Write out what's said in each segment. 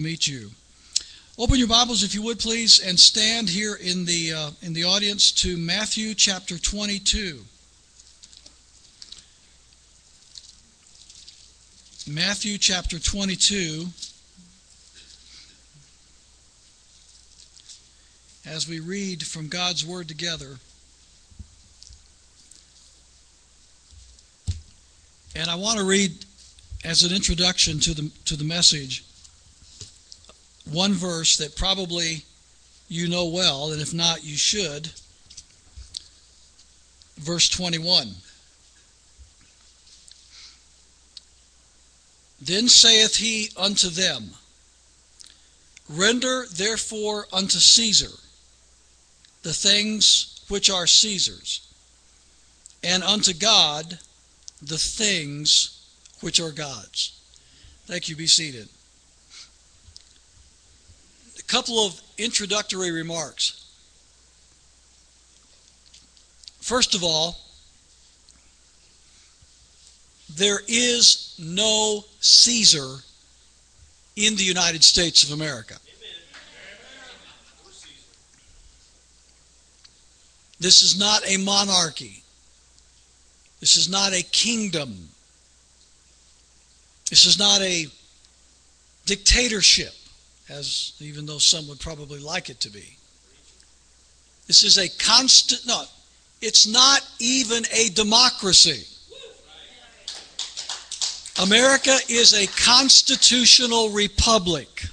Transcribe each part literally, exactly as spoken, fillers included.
Meet you. Open your Bibles, if you would, please, and stand here in the uh, in the audience to Matthew chapter twenty-two. Matthew chapter twenty-two. As we read from God's Word together. And I want to read, as an introduction to the to the message, one verse that probably you know well, and if not, you should. Verse twenty-one. Then saith he unto them, Render therefore unto Caesar the things which are Caesar's, and unto God the things which are God's. Thank you. Be seated. A couple of introductory remarks. First of all, there is no Caesar in the United States of America. This is not a monarchy. This is not a kingdom. This is not a dictatorship, as even though some would probably like it to be. This is a constant, no, it's not even a democracy. America is a constitutional republic.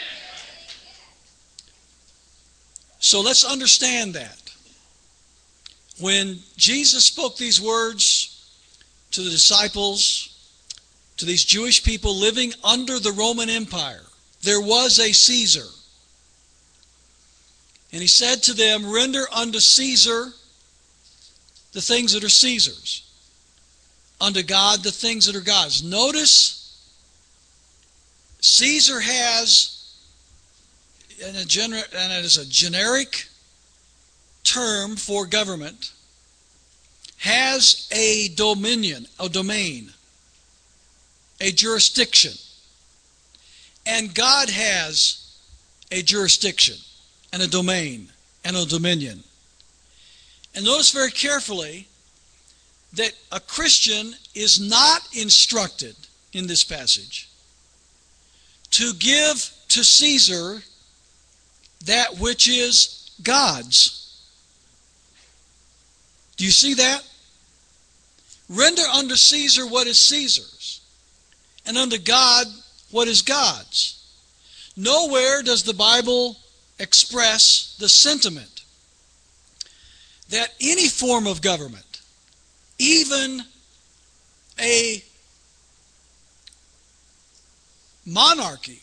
So let's understand that. When Jesus spoke these words to the disciples, to these Jewish people living under the Roman Empire, there was a Caesar. And he said to them, Render unto Caesar the things that are Caesar's, unto God the things that are God's. Notice, Caesar has, and, a gener- and it is a generic term for government, has a dominion, a domain, a jurisdiction. And God has a jurisdiction and a domain and a dominion. And notice very carefully that a Christian is not instructed in this passage to give to Caesar that which is God's. Do you see that? Render unto Caesar what is Caesar's, and unto God what is God's. Nowhere does the Bible express the sentiment that any form of government, even a monarchy,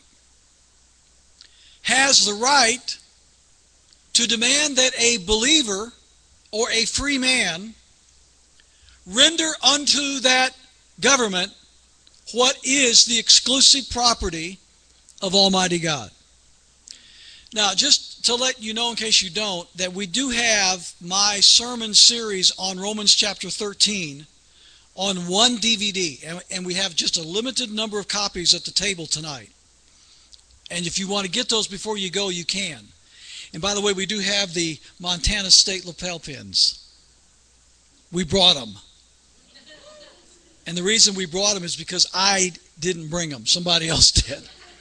has the right to demand that a believer or a free man render unto that government what is the exclusive property of Almighty God. Now, just to let you know, in case you don't, that we do have my sermon series on Romans chapter thirteen on one D V D, and, and we have just a limited number of copies at the table tonight. And if you want to get those before you go, you can. And by the way, we do have the Montana State lapel pins. We brought them. And the reason we brought them is because I didn't bring them. Somebody else did.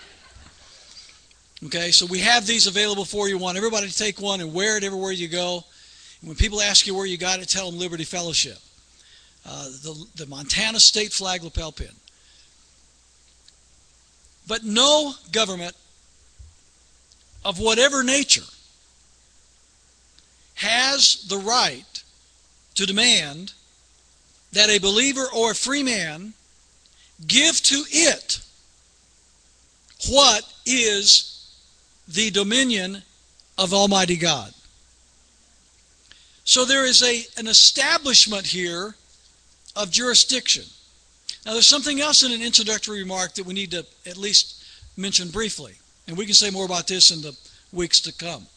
Okay, so we have these available for you. We want everybody to take one and wear it everywhere you go. And when people ask you where you got it, tell them Liberty Fellowship. Uh, the, the Montana State flag lapel pin. But no government of whatever nature has the right to demand that a believer or a free man give to it what is the dominion of Almighty God. So there is a, an establishment here of jurisdiction. Now there's something else in an introductory remark that we need to at least mention briefly. And we can say more about this in the weeks to come.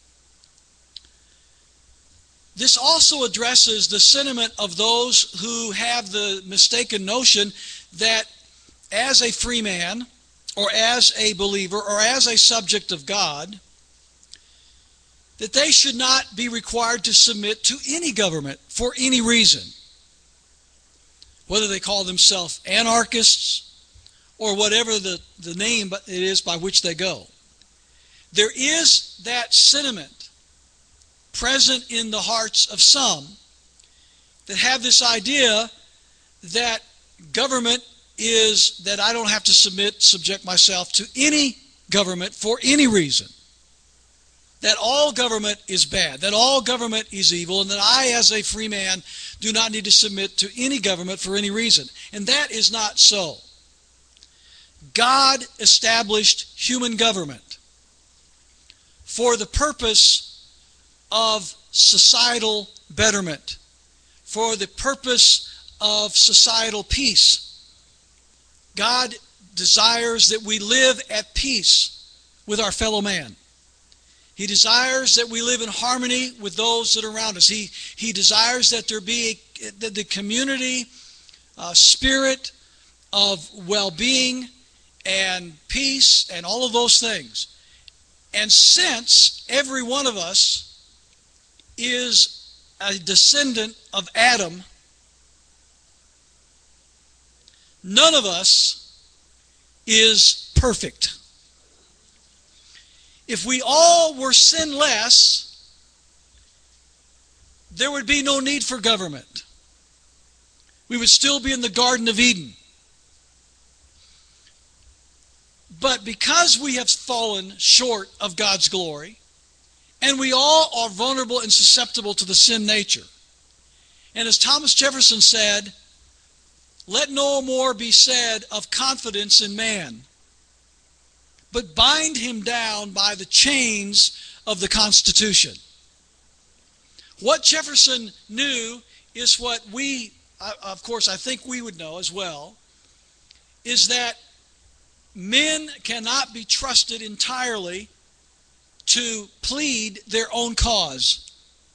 This also addresses the sentiment of those who have the mistaken notion that as a free man, or as a believer, or as a subject of God, that they should not be required to submit to any government for any reason, whether they call themselves anarchists or whatever the, the name it is by which they go. There is that sentiment present in the hearts of some that have this idea that government is that I don't have to submit, subject myself to any government for any reason. That all government is bad, that all government is evil, and that I, as a free man, do not need to submit to any government for any reason. And that is not so. God established human government for the purpose of societal betterment, for the purpose of societal peace. God desires that we live at peace with our fellow man. He desires that we live in harmony with those that are around us. He, he desires that there be a, that the community uh, spirit of well-being and peace and all of those things. And since every one of us is a descendant of Adam, none of us is perfect. If we all were sinless, there would be no need for government. We would still be in the Garden of Eden. But because we have fallen short of God's glory, and we all are vulnerable and susceptible to the sin nature, and as Thomas Jefferson said, let no more be said of confidence in man, but bind him down by the chains of the Constitution. What Jefferson knew is what we, of course, I think we would know as well, is that men cannot be trusted entirely to plead their own cause.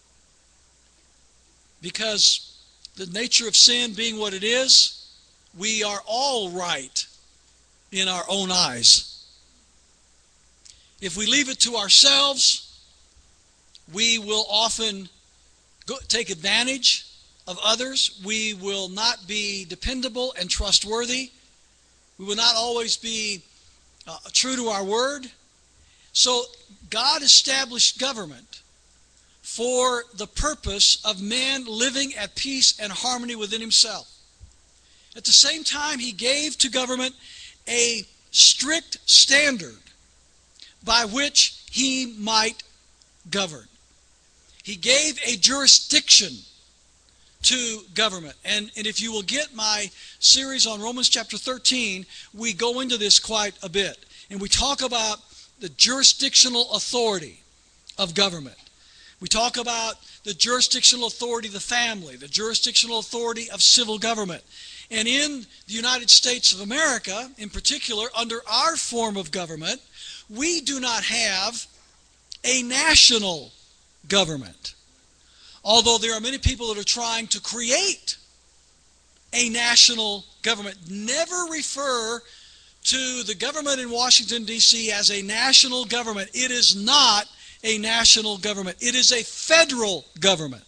Because the nature of sin being what it is, we are all right in our own eyes. If we leave it to ourselves, we will often go, take advantage of others. We will not be dependable and trustworthy. We will not always be uh, true to our word. So God established government for the purpose of man living at peace and harmony within himself. At the same time, he gave to government a strict standard by which he might govern. He gave a jurisdiction to government. And, and if you will get my series on Romans chapter thirteen, we go into this quite a bit. And we talk about the jurisdictional authority of government. We talk about the jurisdictional authority of the family, the jurisdictional authority of civil government. And in the United States of America, in particular, under our form of government, we do not have a national government. Although there are many people that are trying to create a national government. Never refer to the government in Washington, D C as a national government. It is not a national government. It is a federal government.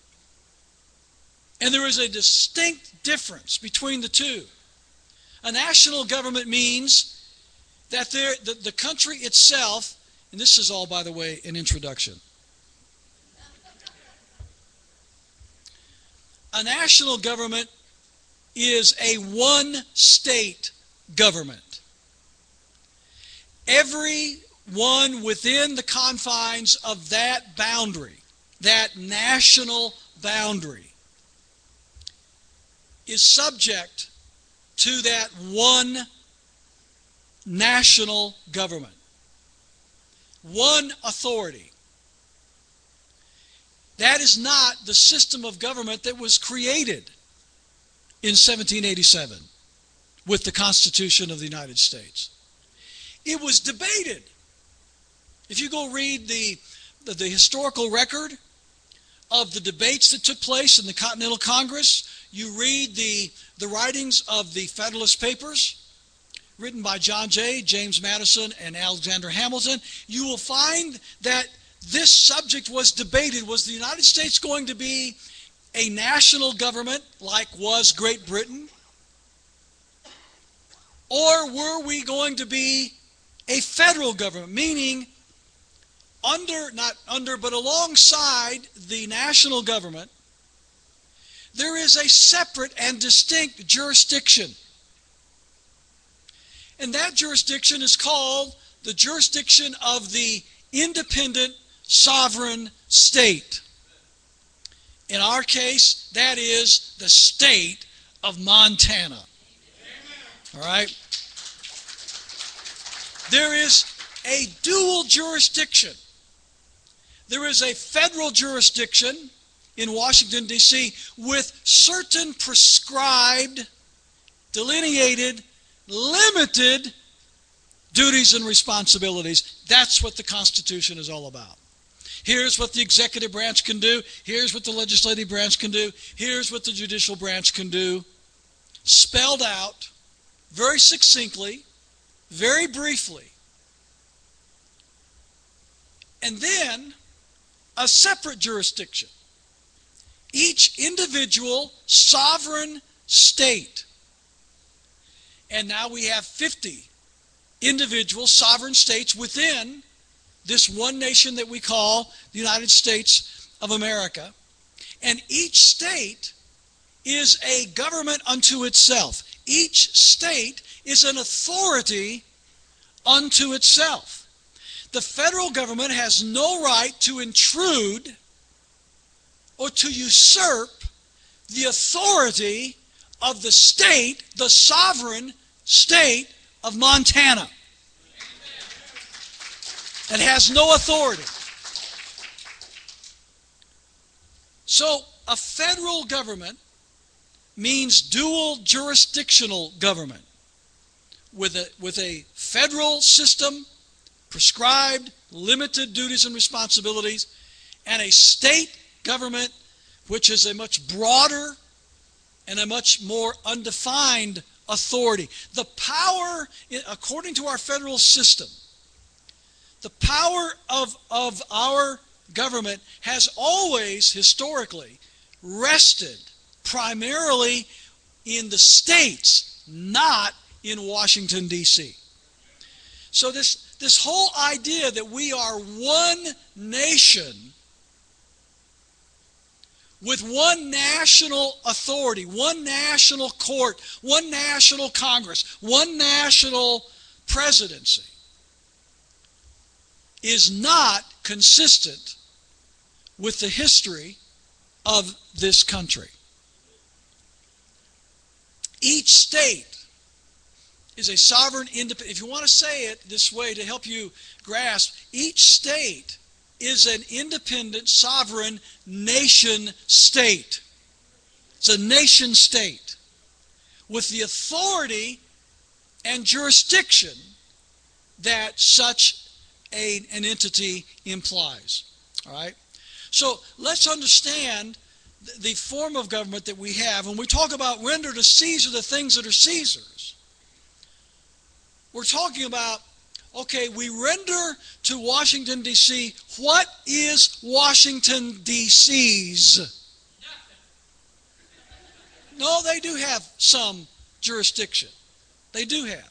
And there is a distinct difference between the two. A national government means that there, the, the country itself, and this is all, by the way, an introduction. A national government is a one-state government. Everyone within the confines of that boundary, that national boundary, is subject to that one national government, one authority. That is not the system of government that was created in seventeen eighty-seven with the Constitution of the United States. It was debated. If you go read the, the, the historical record of the debates that took place in the Continental Congress, you read the, the writings of the Federalist Papers, written by John Jay, James Madison, and Alexander Hamilton, you will find that this subject was debated. Was the United States going to be a national government like was Great Britain? Or were we going to be a federal government, meaning under, not under, but alongside the national government, there is a separate and distinct jurisdiction. And that jurisdiction is called the jurisdiction of the independent sovereign state. In our case, that is the state of Montana. All right? There is a dual jurisdiction. There is a federal jurisdiction in Washington, D C with certain prescribed, delineated, limited duties and responsibilities. That's what the Constitution is all about. Here's what the executive branch can do. Here's what the legislative branch can do. Here's what the judicial branch can do. Spelled out very succinctly, very briefly. And then a separate jurisdiction. Each individual sovereign state. And now we have fifty individual sovereign states within this one nation that we call the United States of America. And each state is a government unto itself. Each state is an authority unto itself. The federal government has no right to intrude or to usurp the authority of the state, the sovereign state of Montana. It has no authority. So a federal government means dual jurisdictional government with a, with a federal system, prescribed, limited duties and responsibilities, and a state government which is a much broader and a much more undefined authority. The power, according to our federal system, the power of, of our government has always, historically, rested primarily in the states, not in Washington, D C So this, this whole idea that we are one nation with one national authority, one national court, one national Congress, one national presidency is not consistent with the history of this country. Each state is a sovereign independent. If you want to say it this way to help you grasp, each state is an independent, sovereign nation state. It's a nation state with the authority and jurisdiction that such a, an entity implies. All right? So let's understand the form of government that we have. When we talk about render to Caesar the things that are Caesar's, we're talking about, okay, we render to Washington, D C What is Washington, D C's? No, they do have some jurisdiction. They do have.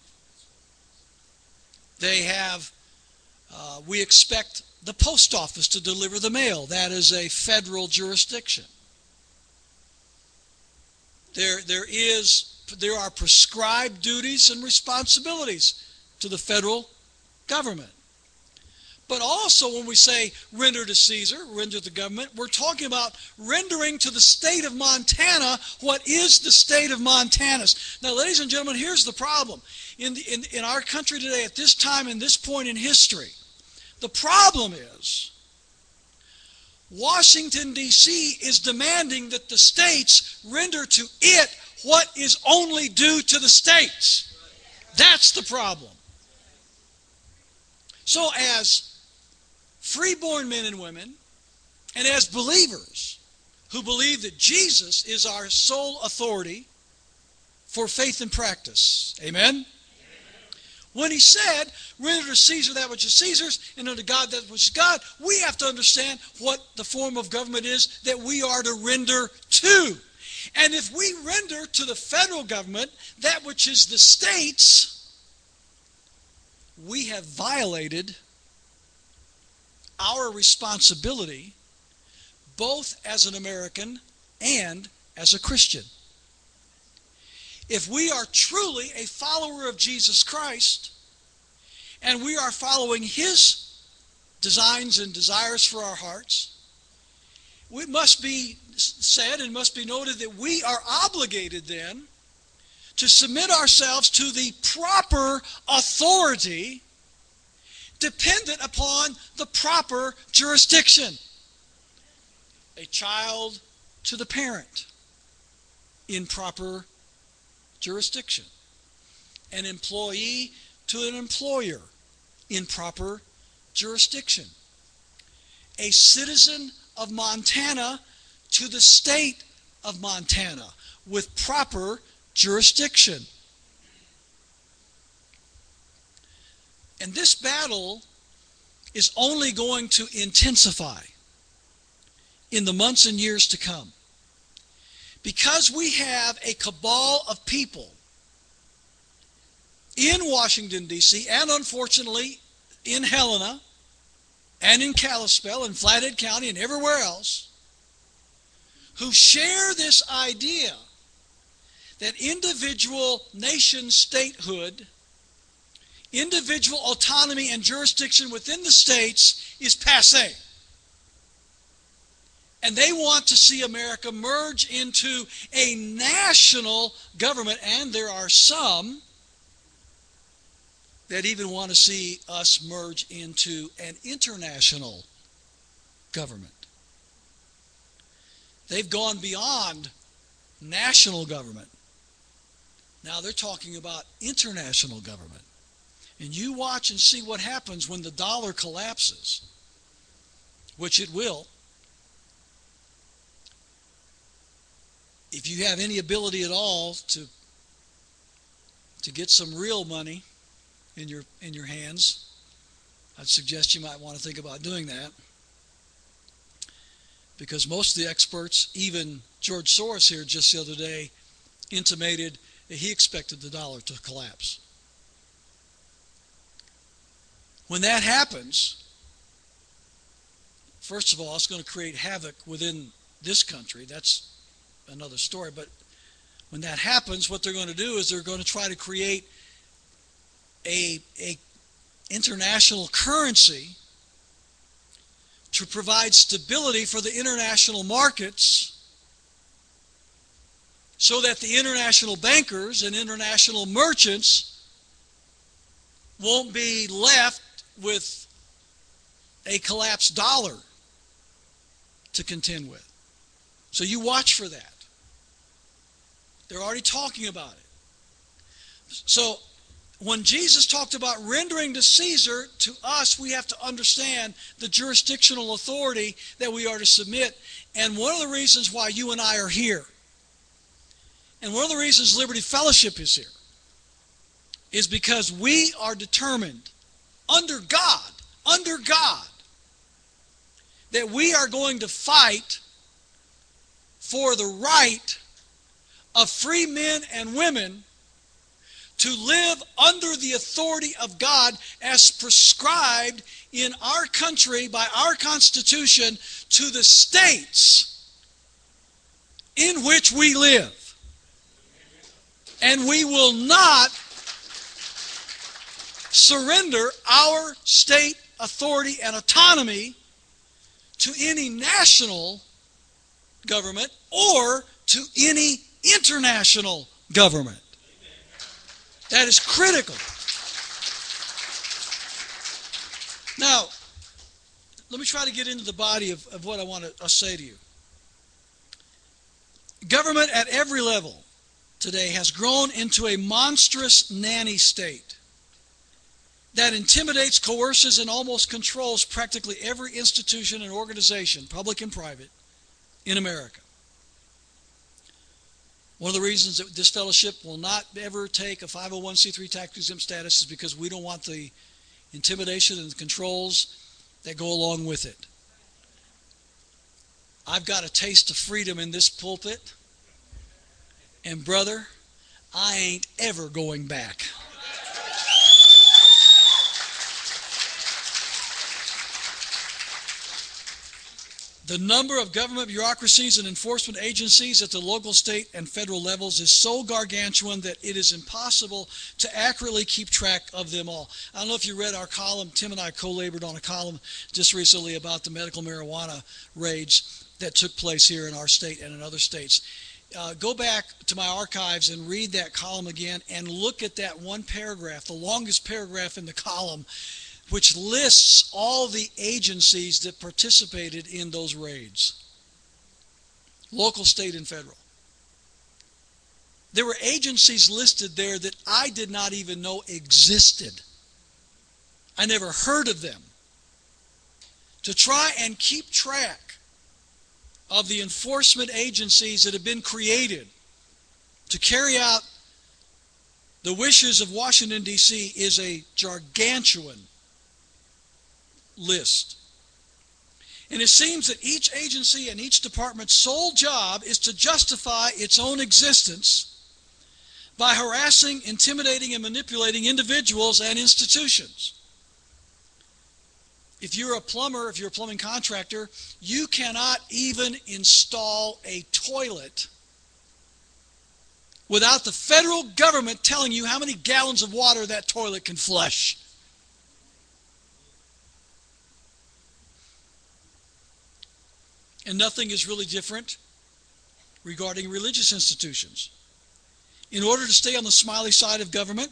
They have, uh, we expect the post office to deliver the mail. That is a federal jurisdiction. There, there is, there are prescribed duties and responsibilities to the federal government. But also when we say render to Caesar, render to the government, we're talking about rendering to the state of Montana what is the state of Montana's. Now, ladies and gentlemen, here's the problem. In, the, in, in our country today, at this time and this point in history, the problem is Washington, D C is demanding that the states render to it what is only due to the states. That's the problem. So as freeborn men and women, and as believers who believe that Jesus is our sole authority for faith and practice, amen? When he said, render to Caesar that which is Caesar's, and unto God that which is God, we have to understand what the form of government is that we are to render to. And if we render to the federal government that which is the states, we have violated our responsibility both as an American and as a Christian. If we are truly a follower of Jesus Christ, and we are following his designs and desires for our hearts, it must be said and must be noted that we are obligated then to submit ourselves to the proper authority dependent upon the proper jurisdiction. A child to the parent in proper jurisdiction. An employee to an employer in proper jurisdiction. A citizen of Montana to the state of Montana with proper jurisdiction. And this battle is only going to intensify in the months and years to come. Because we have a cabal of people in Washington, D C, and unfortunately in Helena, and in Kalispell, and Flathead County, and everywhere else, who share this idea that individual nation statehood, individual autonomy and jurisdiction within the states is passé. And they want to see America merge into a national government, and there are some that even want to see us merge into an international government. They've gone beyond national government. Now they're talking about international government. And you watch and see what happens when the dollar collapses, which it will. If you have any ability at all to to get some real money in your in your hands, I'd suggest you might want to think about doing that. Because most of the experts, even George Soros here just the other day, intimated that he expected the dollar to collapse. When that happens, first of all, it's going to create havoc within this country. That's another story. But when that happens, what they're going to do is they're going to try to create a, a international currency to provide stability for the international markets, so that the international bankers and international merchants won't be left with a collapsed dollar to contend with. So you watch for that. They're already talking about it. So when Jesus talked about rendering to Caesar, to us we have to understand the jurisdictional authority that we are to submit. And one of the reasons why you and I are here, and one of the reasons Liberty Fellowship is here, is because we are determined under God, under God, that we are going to fight for the right of free men and women to live under the authority of God as prescribed in our country by our Constitution to the states in which we live. And we will not surrender our state authority and autonomy to any national government or to any international government. That is critical. Now, let me try to get into the body of, of what I want to uh, say to you. Government at every level today has grown into a monstrous nanny state that intimidates, coerces, and almost controls practically every institution and organization, public and private, in America. One of the reasons that this fellowship will not ever take a five oh one c three tax-exempt status is because we don't want the intimidation and the controls that go along with it. I've got a taste of freedom in this pulpit, and brother, I ain't ever going back. The number of government bureaucracies and enforcement agencies at the local, state, and federal levels is so gargantuan that it is impossible to accurately keep track of them all. I don't know if you read our column. Tim and I co-labored on a column just recently about the medical marijuana raids that took place here in our state and in other states. Uh, go back to my archives and read that column again and look at that one paragraph, the longest paragraph in the column, which lists all the agencies that participated in those raids. Local, state, and federal. There were agencies listed there that I did not even know existed. I never heard of them. To try and keep track of the enforcement agencies that have been created to carry out the wishes of Washington, D C is a gargantuan list. And it seems that each agency and each department's sole job is to justify its own existence by harassing, intimidating, and manipulating individuals and institutions. If you're a plumber, if you're a plumbing contractor, you cannot even install a toilet without the federal government telling you how many gallons of water that toilet can flush. And nothing is really different regarding religious institutions. In order to stay on the smiley side of government,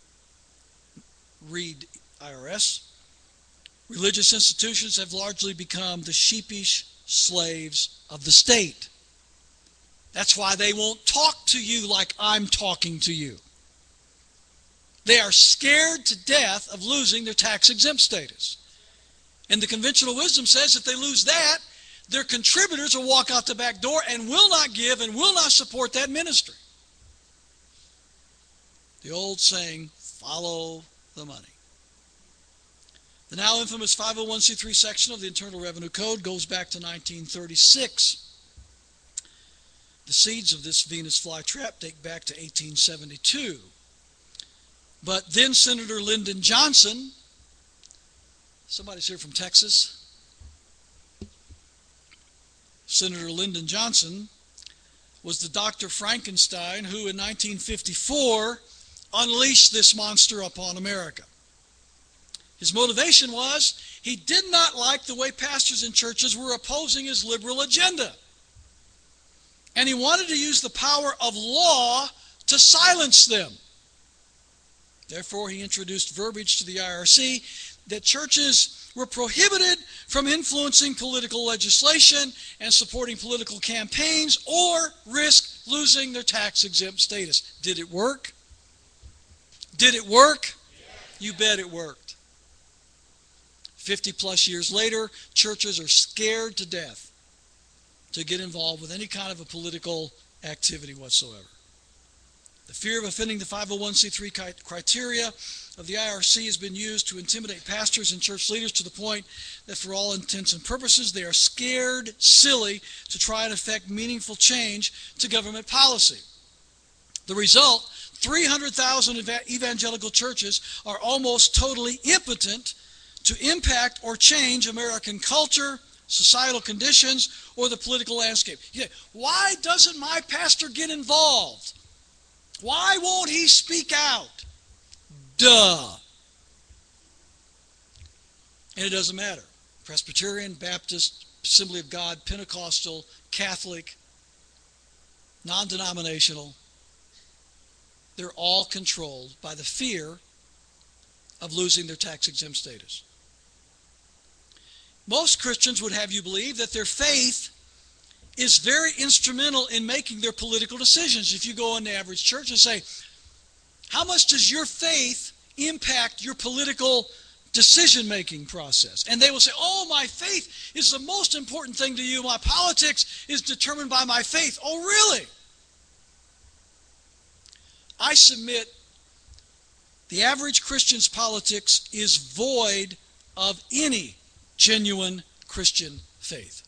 read I R S, religious institutions have largely become the sheepish slaves of the state. That's why they won't talk to you like I'm talking to you. They are scared to death of losing their tax-exempt status. And the conventional wisdom says if they lose that, their contributors will walk out the back door and will not give and will not support that ministry. The old saying, follow the money. The now infamous five oh one c three section of the Internal Revenue Code goes back to nineteen thirty-six. The seeds of this Venus flytrap date back to eighteen seventy-two. But then Senator Lyndon Johnson, somebody's here from Texas, Senator Lyndon Johnson was the Doctor Frankenstein who in nineteen fifty-four unleashed this monster upon America. His motivation was he did not like the way pastors and churches were opposing his liberal agenda. And he wanted to use the power of law to silence them. Therefore, he introduced verbiage to the I R C that churches were prohibited from influencing political legislation and supporting political campaigns or risk losing their tax-exempt status. Did it work? Did it work? You bet it worked. Fifty plus years later, churches are scared to death to get involved with any kind of a political activity whatsoever. The fear of offending the five oh one c three criteria of the I R C has been used to intimidate pastors and church leaders to the point that for all intents and purposes, they are scared silly to try and effect meaningful change to government policy. The result, three hundred thousand evangelical churches are almost totally impotent to impact or change American culture, societal conditions, or the political landscape. Yeah, why doesn't my pastor get involved? Why won't he speak out? Duh. And it doesn't matter. Presbyterian, Baptist, Assembly of God, Pentecostal, Catholic, non-denominational, they're all controlled by the fear of losing their tax-exempt status. Most Christians would have you believe that their faith is very instrumental in making their political decisions. If you go in the average church and say, how much does your faith impact your political decision-making process? And they will say, oh, my faith is the most important thing to you. My politics is determined by my faith. Oh, really? I submit the average Christian's politics is void of any genuine Christian faith.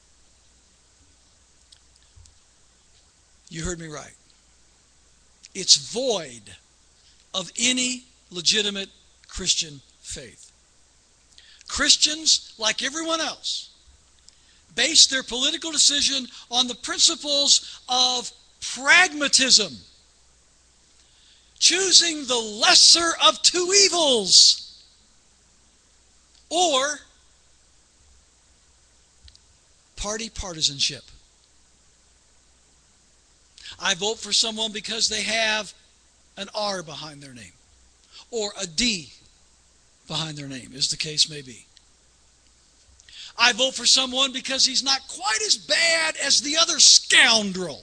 You heard me right. It's void of any legitimate Christian faith. Christians, like everyone else, base their political decision on the principles of pragmatism, choosing the lesser of two evils, or party partisanship. I vote for someone because they have an R behind their name, or a D behind their name, as the case may be. I vote for someone because he's not quite as bad as the other scoundrel.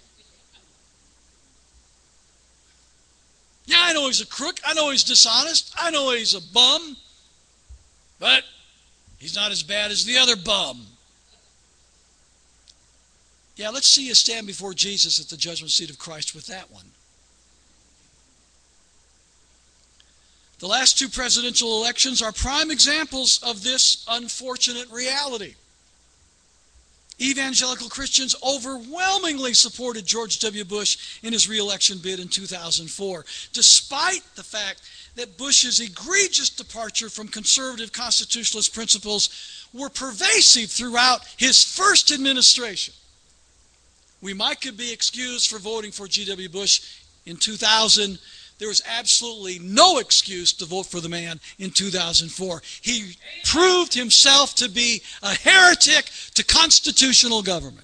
Yeah, I know he's a crook. I know he's dishonest. I know he's a bum. But he's not as bad as the other bum. Yeah, let's see you stand before Jesus at the judgment seat of Christ with that one. The last two presidential elections are prime examples of this unfortunate reality. Evangelical Christians overwhelmingly supported George W. Bush in his re-election bid in two thousand four, despite the fact that Bush's egregious departure from conservative constitutionalist principles were pervasive throughout his first administration. We might could be excused for voting for G W. Bush in two thousand. There was absolutely no excuse to vote for the man in two thousand four. He proved himself to be a heretic to constitutional government.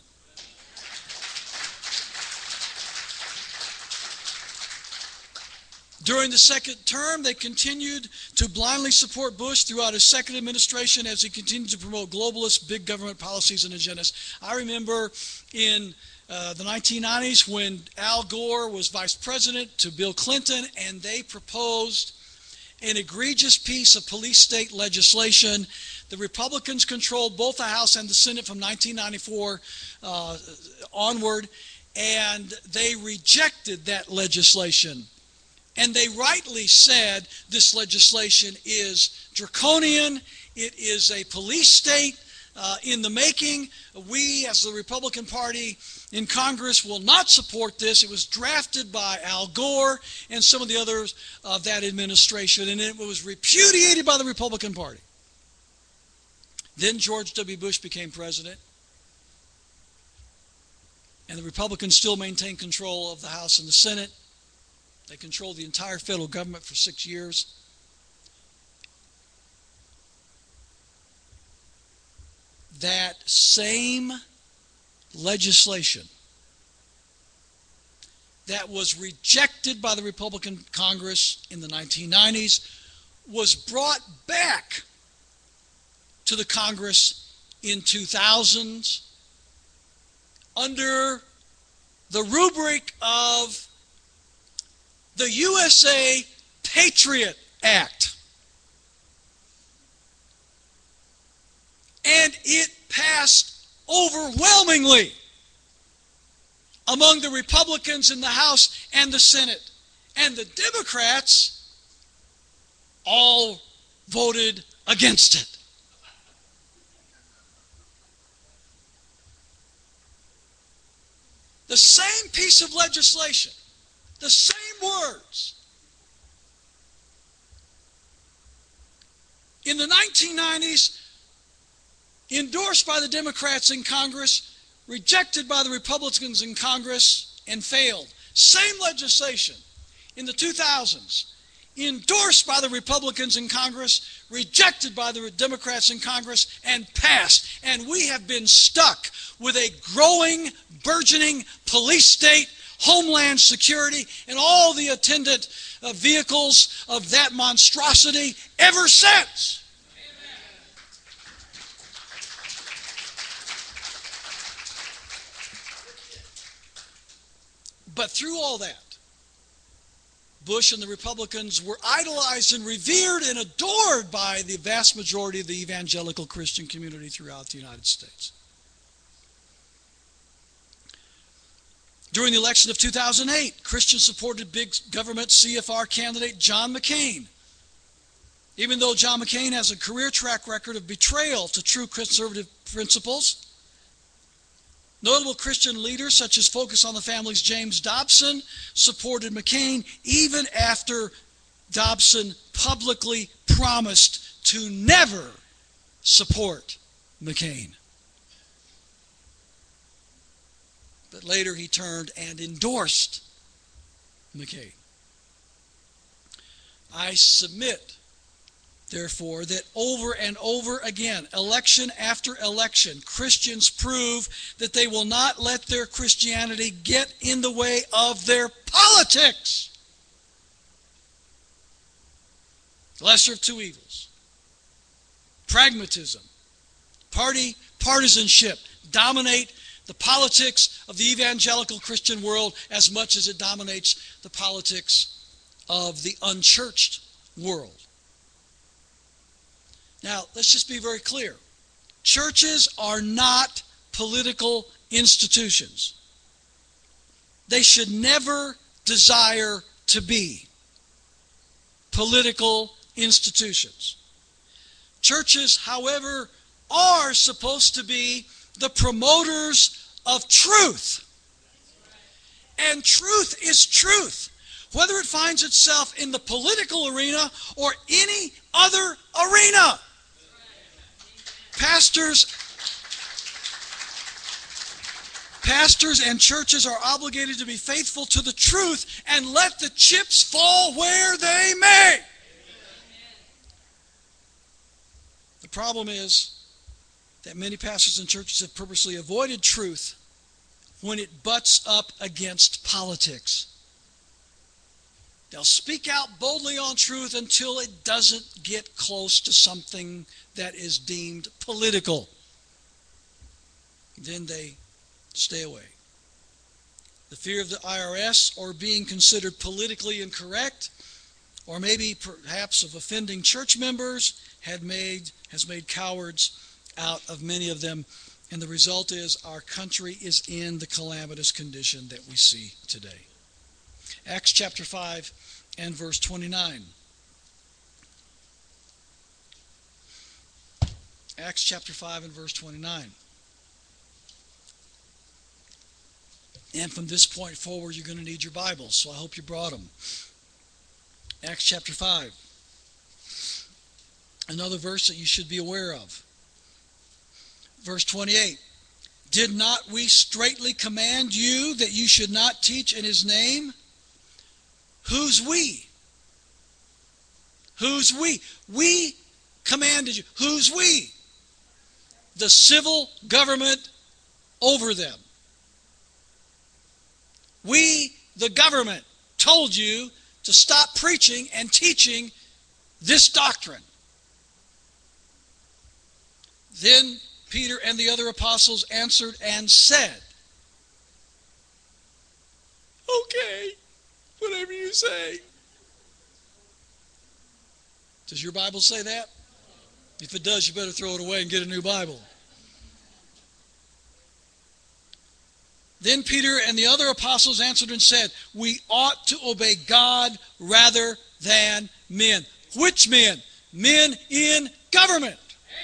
During the second term, they continued to blindly support Bush throughout his second administration as he continued to promote globalist big government policies and agendas. I remember in Uh, the nineteen nineties when Al Gore was vice president to Bill Clinton, and they proposed an egregious piece of police state legislation. The Republicans controlled both the House and the Senate from nineteen ninety-four uh, onward, and they rejected that legislation. And they rightly said this legislation is draconian, it is a police state uh, in the making. We, as the Republican Party in Congress, will not support this. It was drafted by Al Gore and some of the others of that administration, and it was repudiated by the Republican Party. Then George W. Bush became president, and the Republicans still maintained control of the House and the Senate. They controlled the entire federal government for six years. That same legislation that was rejected by the Republican Congress in the nineteen nineties was brought back to the Congress in two thousand under the rubric of the U S A Patriot Act. And it passed overwhelmingly among the Republicans in the House and the Senate. And the Democrats all voted against it. The same piece of legislation, the same words. In the nineteen nineties, endorsed by the Democrats in Congress, rejected by the Republicans in Congress, and failed. Same legislation in the two thousands, endorsed by the Republicans in Congress, rejected by the Democrats in Congress, and passed. And we have been stuck with a growing, burgeoning police state, Homeland Security, and all the attendant uh, vehicles of that monstrosity ever since. But through all that, Bush and the Republicans were idolized and revered and adored by the vast majority of the evangelical Christian community throughout the United States. During the election of two thousand eight, Christians supported big government C F R candidate John McCain, even though John McCain has a career track record of betrayal to true conservative principles. Notable Christian leaders such as Focus on the Family's James Dobson supported McCain even after Dobson publicly promised to never support McCain. But later he turned and endorsed McCain. I submit, therefore, that over and over again, election after election, Christians prove that they will not let their Christianity get in the way of their politics. The lesser of two evils. Pragmatism, party partisanship dominate the politics of the evangelical Christian world as much as it dominates the politics of the unchurched world. Now, let's just be very clear. Churches are not political institutions. They should never desire to be political institutions. Churches, however, are supposed to be the promoters of truth. And truth is truth, whether it finds itself in the political arena or any other arena. Pastors, pastors and churches are obligated to be faithful to the truth and let the chips fall where they may. The problem is that many pastors and churches have purposely avoided truth when it butts up against politics. They'll speak out boldly on truth until it doesn't get close to something that is deemed political. Then they stay away. The fear of the I R S or being considered politically incorrect, or maybe perhaps of offending church members, had made, has made cowards out of many of them, and the result is our country is in the calamitous condition that we see today. Acts chapter five and verse twenty-nine. Acts chapter five and verse twenty-nine. And from this point forward, you're going to need your Bibles, so I hope you brought them. Acts chapter five. Another verse that you should be aware of. Verse twenty-eight, did not we straitly command you that you should not teach in his name? Who's we? Who's we? We commanded you. Who's we? The civil government over them. We, the government, told you to stop preaching and teaching this doctrine. Then Peter and the other apostles answered and said, okay, whatever you say. Does your Bible say that? If it does, you better throw it away and get a new Bible. Then Peter and the other apostles answered and said, we ought to obey God rather than men. Which men? Men in government.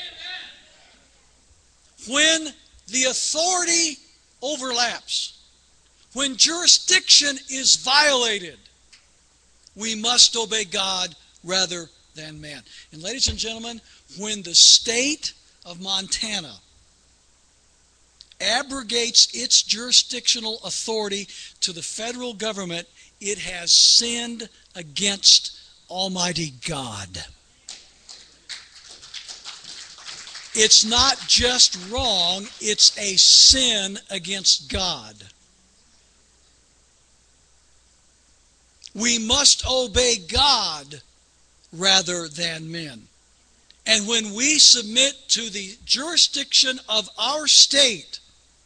When the authority overlaps, when jurisdiction is violated, we must obey God rather than man. And ladies and gentlemen, when the state of Montana abrogates its jurisdictional authority to the federal government, it has sinned against Almighty God. It's not just wrong, it's a sin against God. We must obey God rather than men. And when we submit to the jurisdiction of our state,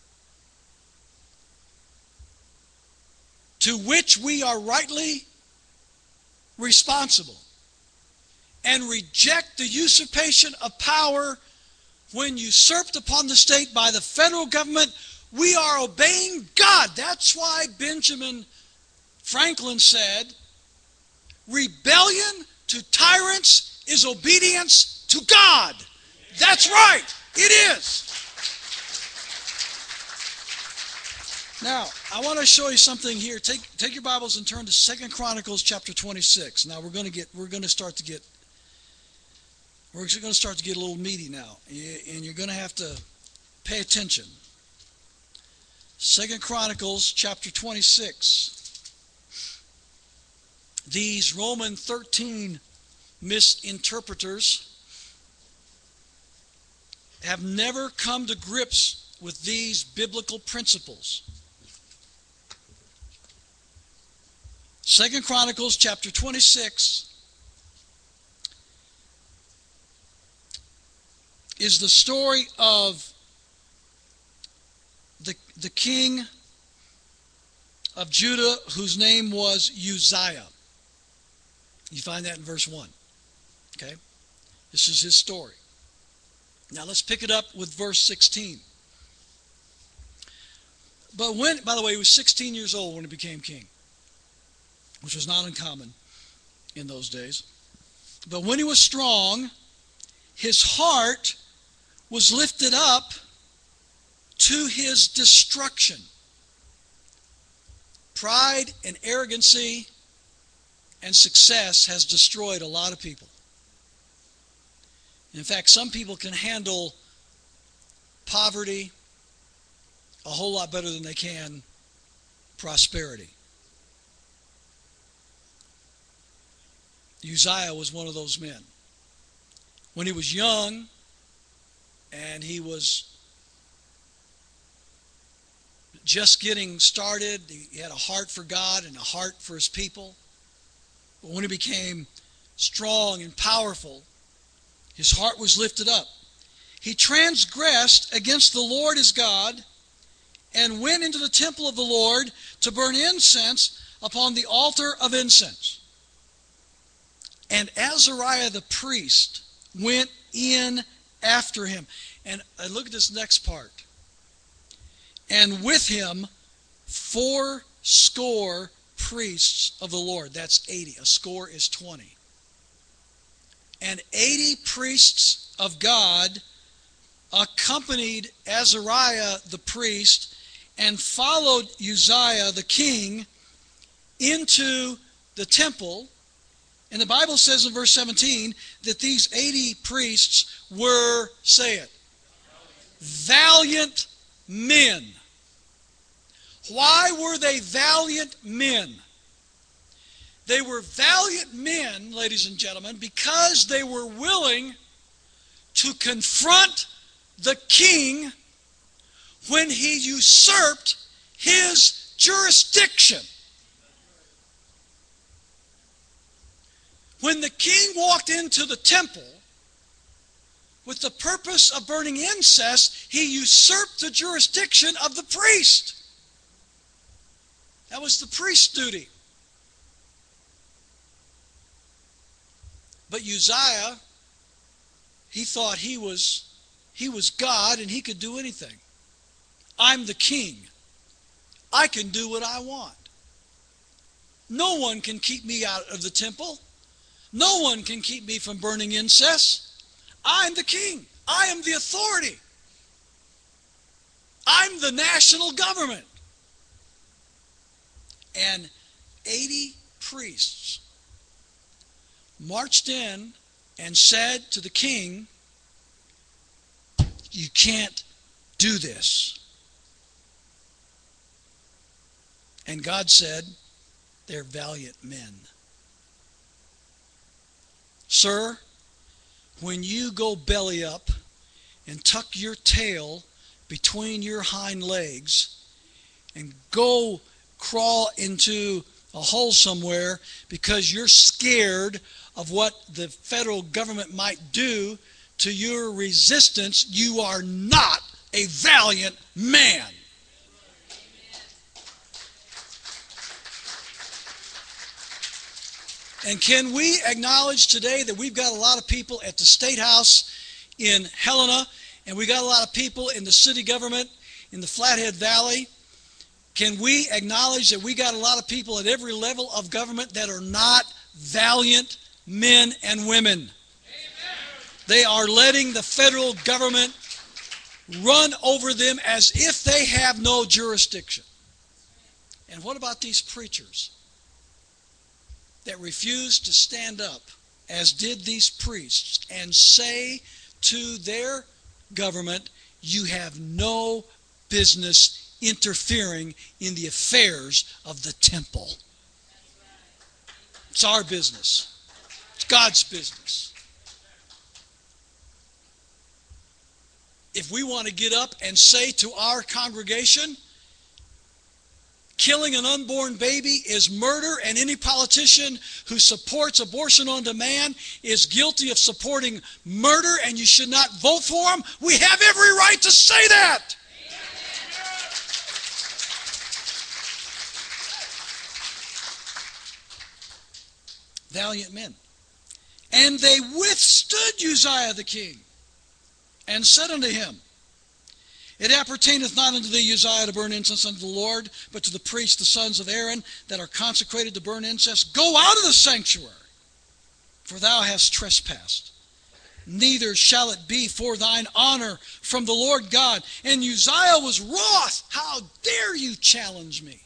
to which we are rightly responsible, and reject the usurpation of power when usurped upon the state by the federal government, We are obeying God. That's why Benjamin Franklin said, rebellion to tyrants is obedience to God. That's right. It is. Now, I want to show you something here. Take take your Bibles and turn to Second Chronicles chapter twenty-six. Now we're going to get we're going to start to get we're going to start to get a little meaty now, and you're going to have to pay attention. Second Chronicles chapter twenty-six. These Roman thirteen misinterpreters have never come to grips with these biblical principles. Second Chronicles chapter twenty-six is the story of the, the king of Judah whose name was Uzziah. You find that in verse one. Okay? This is his story. Now let's pick it up with verse sixteen. But when, by the way, he was sixteen years old when he became king, which was not uncommon in those days. But when he was strong, his heart was lifted up to his destruction. Pride and arrogancy and success has destroyed a lot of people. In fact, some people can handle poverty a whole lot better than they can prosperity. Uzziah was one of those men. When he was young and he was just getting started, he had a heart for God and a heart for his people. But when he became strong and powerful, his heart was lifted up. He transgressed against the Lord his God and went into the temple of the Lord to burn incense upon the altar of incense. And Azariah the priest went in after him. And uh, look at this next part. And with him four score priests of the Lord. That's eighty. A score is twenty. And eighty priests of God accompanied Azariah the priest and followed Uzziah the king into the temple. And the Bible says in verse seventeen that these eighty priests were, say it, valiant men. Why were they valiant men? They were valiant men, ladies and gentlemen, because they were willing to confront the king when he usurped his jurisdiction. When the king walked into the temple with the purpose of burning incense, he usurped the jurisdiction of the priest. That was the priest's duty. But Uzziah, he thought he was, he was God and he could do anything. I'm the king. I can do what I want. No one can keep me out of the temple. No one can keep me from burning incense. I'm the king. I am the authority. I'm the national government. And eighty priests marched in and said to the king, you can't do this. And God said, they're valiant men. Sir, when you go belly up and tuck your tail between your hind legs and go crawl into a hole somewhere because you're scared of what the federal government might do to your resistance, you are not a valiant man. And can we acknowledge today that we've got a lot of people at the State House in Helena, and we got a lot of people in the city government in the Flathead Valley, can we acknowledge that we got a lot of people at every level of government that are not valiant men and women? Amen. They are letting the federal government run over them as if they have no jurisdiction. And what about these preachers that refuse to stand up, as did these priests, and say to their government, you have no business interfering in the affairs of the temple. It's our business. It's God's business. If we want to get up and say to our congregation, killing an unborn baby is murder, and any politician who supports abortion on demand is guilty of supporting murder, and you should not vote for them, we have every right to say that. Valiant men. And they withstood Uzziah the king, and said unto him, it appertaineth not unto thee, Uzziah, to burn incense unto the Lord, but to the priests, the sons of Aaron, that are consecrated to burn incense. Go out of the sanctuary, for thou hast trespassed. Neither shall it be for thine honor from the Lord God. And Uzziah was wroth. How dare you challenge me?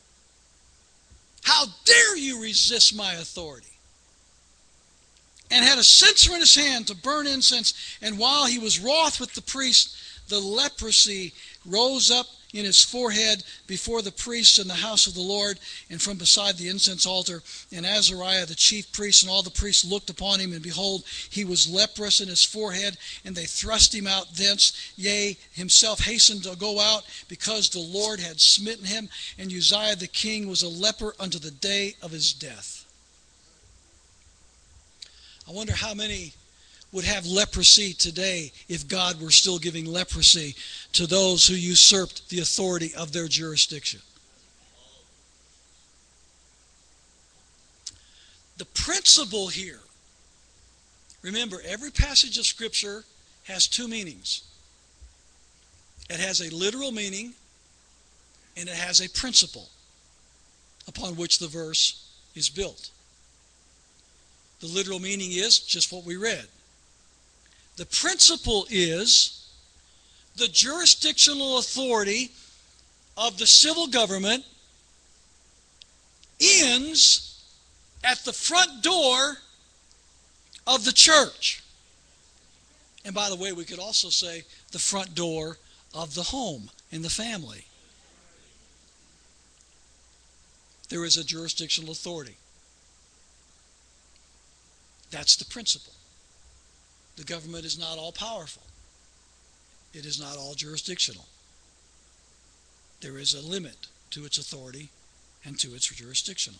How dare you resist my authority? And had a censer in his hand to burn incense. And while he was wroth with the priest, the leprosy rose up in his forehead before the priests in the house of the Lord, and from beside the incense altar. And Azariah the chief priest and all the priests looked upon him, and behold, he was leprous in his forehead, and they thrust him out thence. Yea, himself hastened to go out, because the Lord had smitten him. And Uzziah the king was a leper unto the day of his death. I wonder how many would have leprosy today if God were still giving leprosy to those who usurped the authority of their jurisdiction. The principle here, remember, every passage of Scripture has two meanings. It has a literal meaning, and it has a principle upon which the verse is built. The literal meaning is just what we read. The principle is the jurisdictional authority of the civil government ends at the front door of the church. And by the way, we could also say the front door of the home and the family. There is a jurisdictional authority. That's the principle. The government is not all powerful. It is not all jurisdictional. There is a limit to its authority and to its jurisdictional.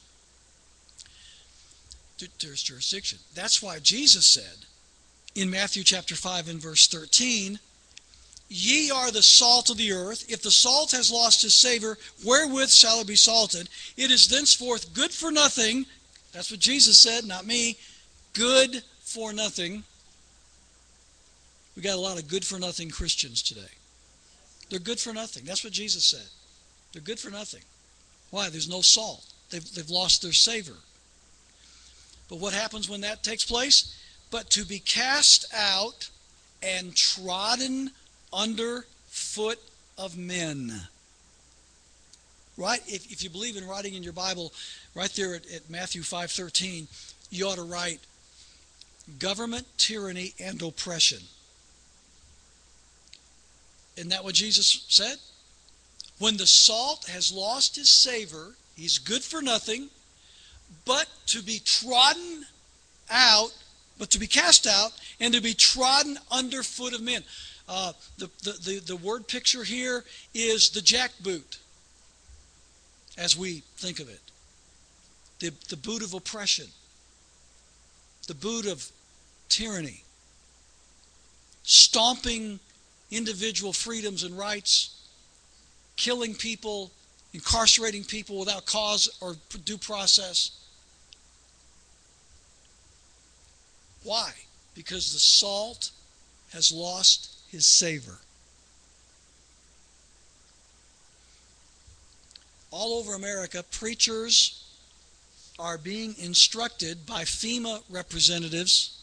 There's jurisdiction. That's why Jesus said in Matthew chapter five and verse thirteen, ye are the salt of the earth. If the salt has lost his savor, wherewith shall it be salted? It is thenceforth good for nothing. That's what Jesus said, not me. Good for nothing. We got a lot of good-for-nothing Christians today. They're good for nothing. That's what Jesus said. They're good for nothing. Why? There's no salt. They've, they've lost their savor. But what happens when that takes place? But to be cast out and trodden under foot of men. Right? If, if you believe in writing in your Bible, right there at, at Matthew five thirteen, you ought to write government, tyranny, and oppression. Isn't that what Jesus said? When the salt has lost his savor, he's good for nothing, but to be trodden out, but to be cast out, and to be trodden under foot of men. Uh, the, the, the, the word picture here is the jackboot, as we think of it. The, the boot of oppression. The boot of tyranny. Stomping individual freedoms and rights, killing people, incarcerating people without cause or due process. Why? Because the salt has lost his savor. all over America, preachers are being instructed by FEMA representatives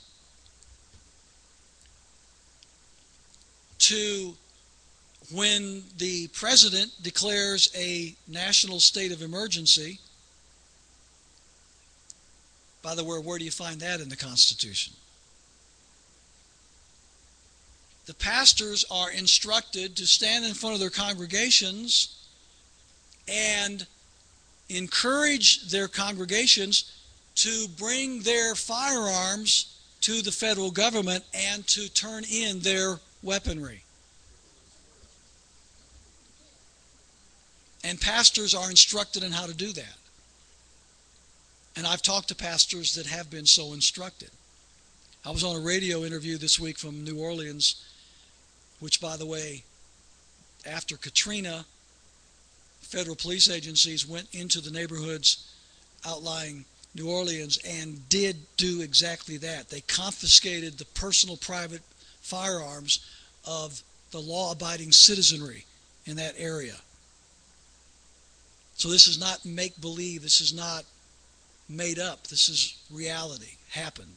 to, when the president declares a national state of emergency, by the way, where do you find that in the Constitution? The pastors are instructed to stand in front of their congregations and encourage their congregations to bring their firearms to the federal government and to turn in their weaponry. And pastors are instructed in how to do that. And I've talked to pastors that have been so instructed. I was on a radio interview this week from New Orleans, which, by the way, after Katrina, federal police agencies went into the neighborhoods outlying New Orleans and did do exactly that. They confiscated the personal private firearms of the law-abiding citizenry in that area. So this is not make-believe. This is not made up. This is reality. Happened.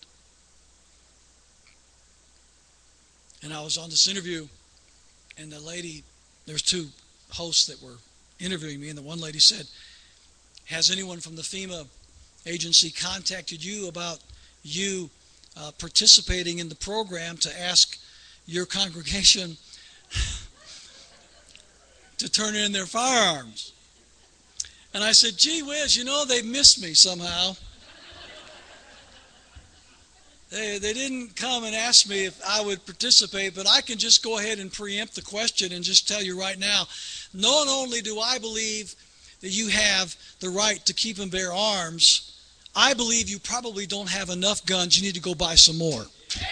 And I was on this interview, and the lady, there's two hosts that were interviewing me, and the one lady said, has anyone from the FEMA agency contacted you about you uh, participating in the program to ask your congregation to turn in their firearms? And I said, gee whiz, you know, they missed me somehow. They, they didn't come and ask me if I would participate, but I can just go ahead and preempt the question and just tell you right now, not only do I believe that you have the right to keep and bear arms, I believe you probably don't have enough guns. You need to go buy some more.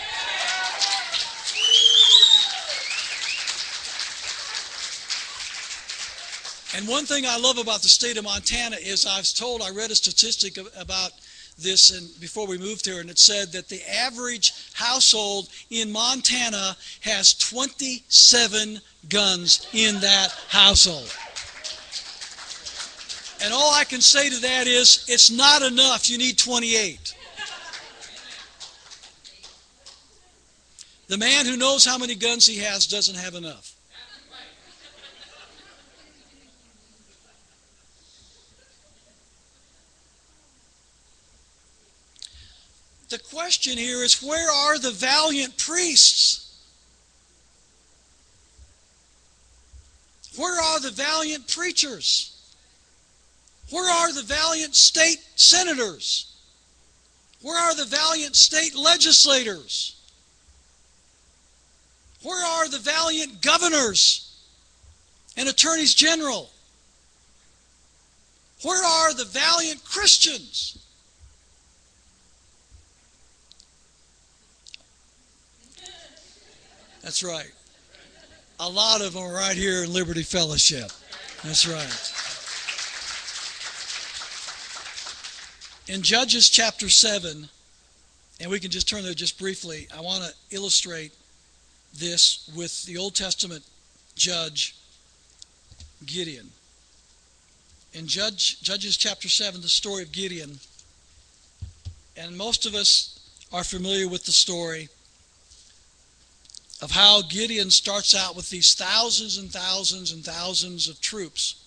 And one thing I love about the state of Montana is I was told, I read a statistic about this and before we moved here, and it said that the average household in Montana has twenty-seven guns in that household. And all I can say to that is, it's not enough. You need twenty-eight. The man who knows how many guns he has doesn't have enough. The question here is, where are the valiant priests? Where are the valiant preachers? Where are the valiant state senators? Where are the valiant state legislators? Where are the valiant governors and attorneys general? Where are the valiant Christians? That's right. A lot of them are right here in Liberty Fellowship. That's right. In Judges chapter seven, and we can just turn there just briefly, I want to illustrate this with the Old Testament judge Gideon. In Judge, Judges chapter seven, the story of Gideon, and most of us are familiar with the story of how Gideon starts out with these thousands and thousands and thousands of troops.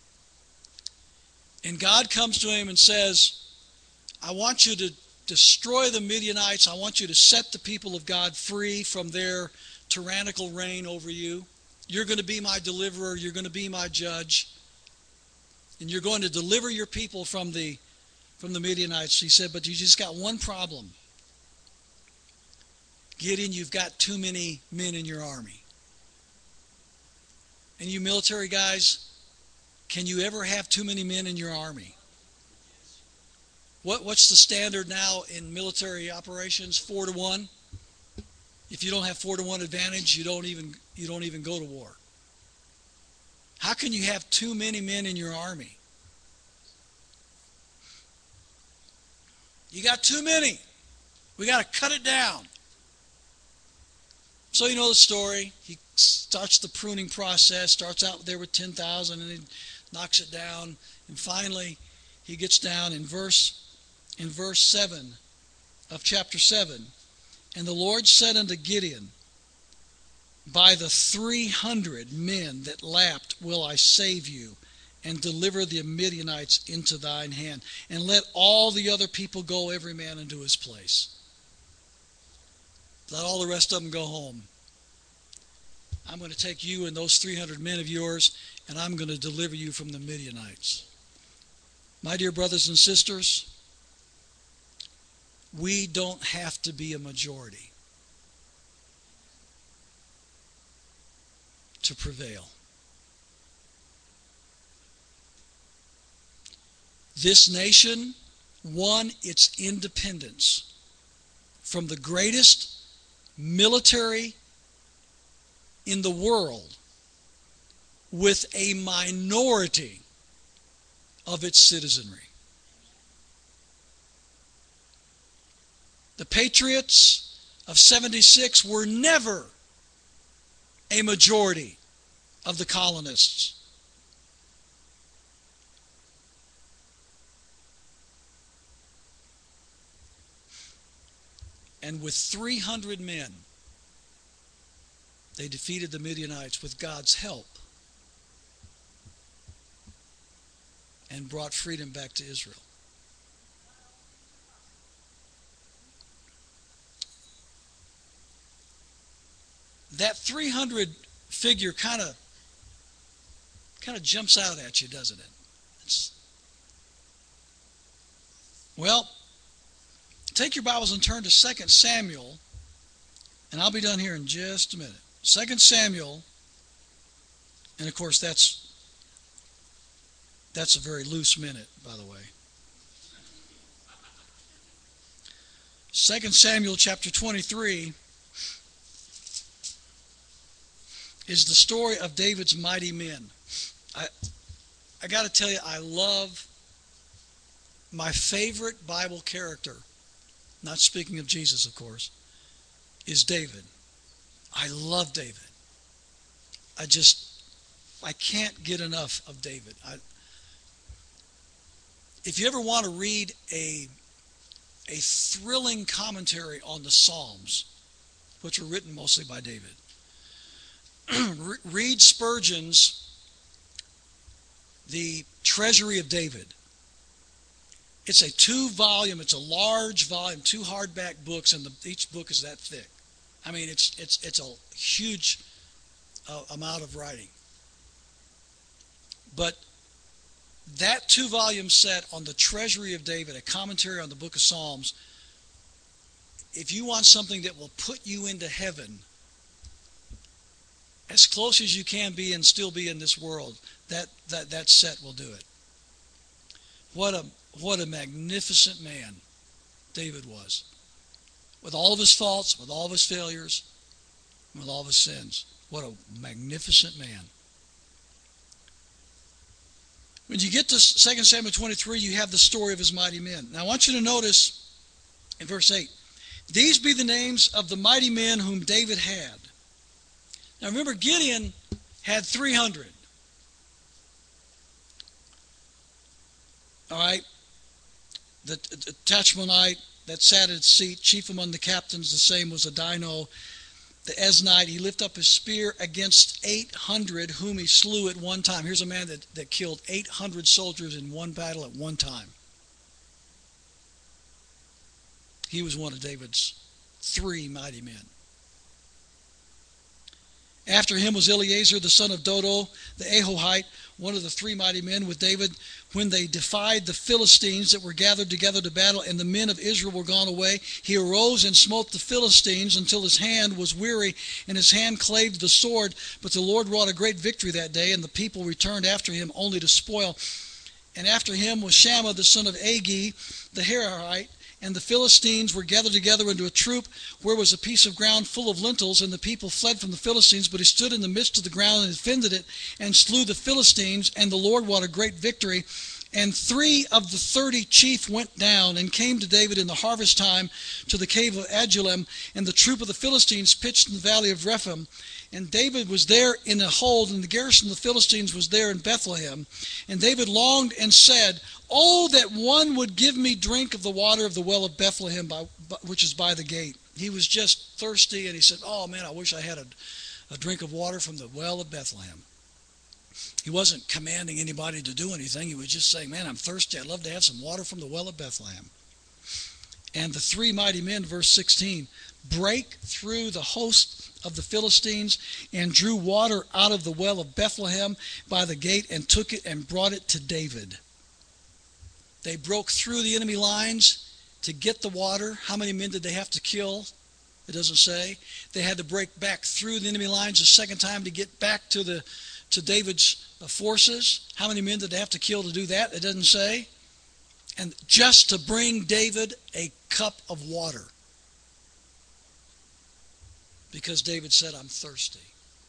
And God comes to him and says, I want you to destroy the Midianites. I want you to set the people of God free from their tyrannical reign over you. You're going to be my deliverer. You're going to be my judge. And you're going to deliver your people from the, from the Midianites. He said, but you just got one problem. Gideon, you've got too many men in your army. And you military guys, can you ever have too many men in your army? What, what's the standard now in military operations? Four to one. If you don't have four to one advantage, you don't even you don't even go to war. How can you have too many men in your army? You got too many. We got to cut it down. So you know the story. He starts the pruning process, starts out there with ten thousand, and knocks it down, and finally he gets down in verse in verse seven of chapter seven. And the Lord said unto Gideon, by the three hundred men that lapped will I save you, and deliver the Midianites into thine hand, and let all the other people go, every man into his place. Let all the rest of them go home. I'm going to take you and those three hundred men of yours, and I'm going to deliver you from the Midianites. My dear brothers and sisters, we don't have to be a majority to prevail. This nation won its independence from the greatest military in the world with a minority of its citizenry. The Patriots of seventy-six were never a majority of the colonists. And with three hundred men, they defeated the Midianites with God's help and brought freedom back to Israel. That three hundred figure kind of kind of jumps out at you, doesn't it? It's, well, take your Bibles and turn to Second Samuel, and I'll be done here in just a minute. Second Samuel, and of course that's that's a very loose minute, by the way. Second Samuel chapter twenty-three is the story of David's mighty men. I I got to tell you, I love my favorite Bible character, not speaking of Jesus, of course, is David. I love David. I just, I can't get enough of David. I, if you ever want to read a, a thrilling commentary on the Psalms, which were written mostly by David, read Spurgeon's The Treasury of David. It's a two-volume, it's a large volume, two hardback books, and the, each book is that thick. I mean, it's it's it's a huge uh, amount of writing. But that two-volume set on the Treasury of David, a commentary on the book of Psalms, if you want something that will put you into heaven as close as you can be and still be in this world, that that, that set will do it. What a what a magnificent man David was. With all of his faults, with all of his failures, with all of his sins. What a magnificent man. When you get to Second Samuel twenty-three, you have the story of his mighty men. Now I want you to notice in verse eight, these be the names of the mighty men whom David had. Now remember, Gideon had three hundred. All right? The, the Tachmonite that sat at his seat, chief among the captains, the same was Adino. The Esnite, he lifted up his spear against eight hundred whom he slew at one time. Here's a man that, that killed eight hundred soldiers in one battle at one time. He was one of David's three mighty men. After him was Eleazar, the son of Dodo, the Ahohite, one of the three mighty men with David, when they defied the Philistines that were gathered together to battle, and the men of Israel were gone away. He arose and smote the Philistines until his hand was weary, and his hand clave to the sword. But the Lord wrought a great victory that day, and the people returned after him only to spoil. And after him was Shammah, the son of Agi, the Hararite, and the Philistines were gathered together into a troop, where was a piece of ground full of lentils, and the people fled from the Philistines. But he stood in the midst of the ground and defended it, and slew the Philistines, and the Lord wrought a great victory. And three of the thirty chief went down, and came to David in the harvest time to the cave of Adullam, and the troop of the Philistines pitched in the valley of Rephaim. And David was there in a hold, and the garrison of the Philistines was there in Bethlehem. And David longed and said, "Oh, that one would give me drink of the water of the well of Bethlehem, by, which is by the gate." He was just thirsty, and he said, "Oh, man, I wish I had a, a drink of water from the well of Bethlehem." He wasn't commanding anybody to do anything. He was just saying, "Man, I'm thirsty. I'd love to have some water from the well of Bethlehem." And the three mighty men, verse sixteen, break through the host of the Philistines and drew water out of the well of Bethlehem by the gate and took it and brought it to David. They broke through the enemy lines to get the water. How many men did they have to kill? It doesn't say. They had to break back through the enemy lines a second time to get back to the to David's forces. How many men did they have to kill to do that? It doesn't say. And just to bring David a cup of water. Because David said, "I'm thirsty."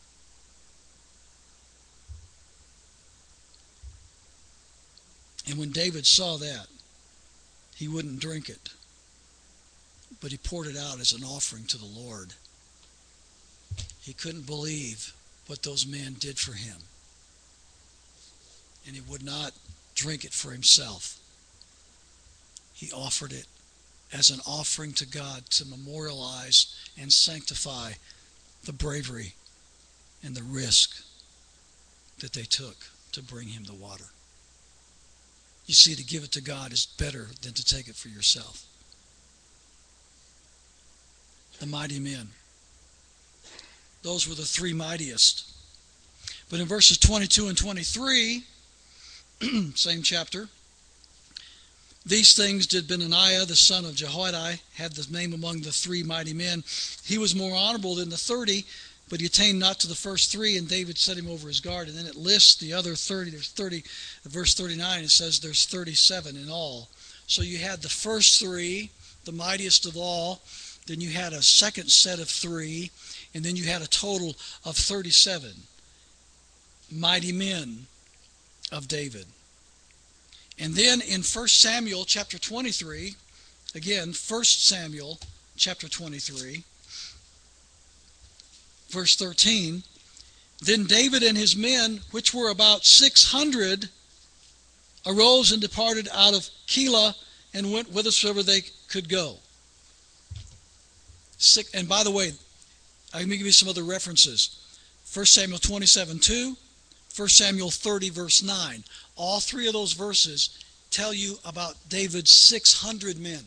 And when David saw that, he wouldn't drink it, but he poured it out as an offering to the Lord. He couldn't believe what those men did for him. And he would not drink it for himself. He offered it as an offering to God to memorialize and sanctify the bravery and the risk that they took to bring him the water. You see, to give it to God is better than to take it for yourself. The mighty men. Those were the three mightiest. But in verses twenty-two and twenty-three, same chapter, "These things did Benaiah the son of Jehoiada, had the name among the three mighty men. He was more honorable than the thirty, but he attained not to the first three, and David set him over his guard." And then it lists the other thirty. There's thirty, verse thirty-nine, it says there's thirty-seven in all. So you had the first three, the mightiest of all. Then you had a second set of three, and then you had a total of thirty-seven mighty men of David. And then in First Samuel chapter twenty-three, again, First Samuel chapter twenty-three, verse thirteen, "Then David and his men, which were about six hundred, arose and departed out of Keilah and went whithersoever they could go." And by the way, let me give you some other references. First Samuel twenty-seven two, First Samuel thirty verse nine. All three of those verses tell you about David's six hundred men.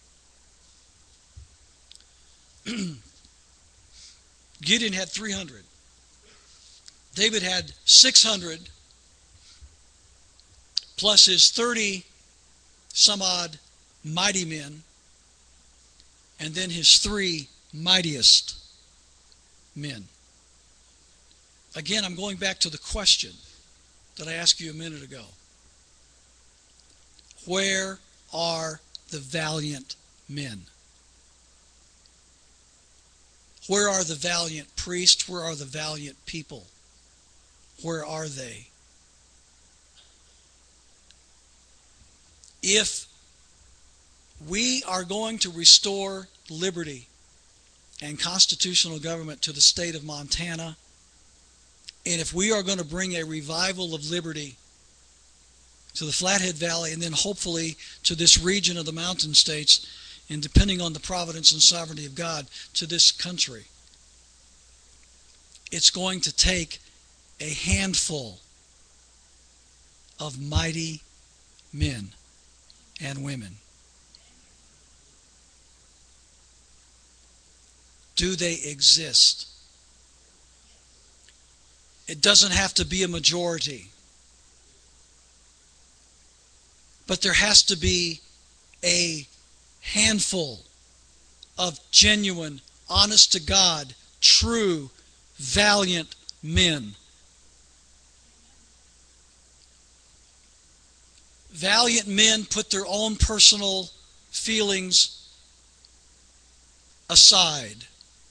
Gideon had three hundred. David had six hundred plus his thirty some odd mighty men, and then his three mightiest men. Again, I'm going back to the question that I asked you a minute ago. Where are the valiant men? Where are the valiant priests? Where are the valiant people? Where are they? If we are going to restore liberty and constitutional government to the state of Montana, and if we are going to bring a revival of liberty to the Flathead Valley and then hopefully to this region of the mountain states, and depending on the providence and sovereignty of God, to this country, it's going to take a handful of mighty men and women. Do they exist? It doesn't have to be a majority. But there has to be a handful of genuine, honest to God, true, valiant men. Valiant men put their own personal feelings aside.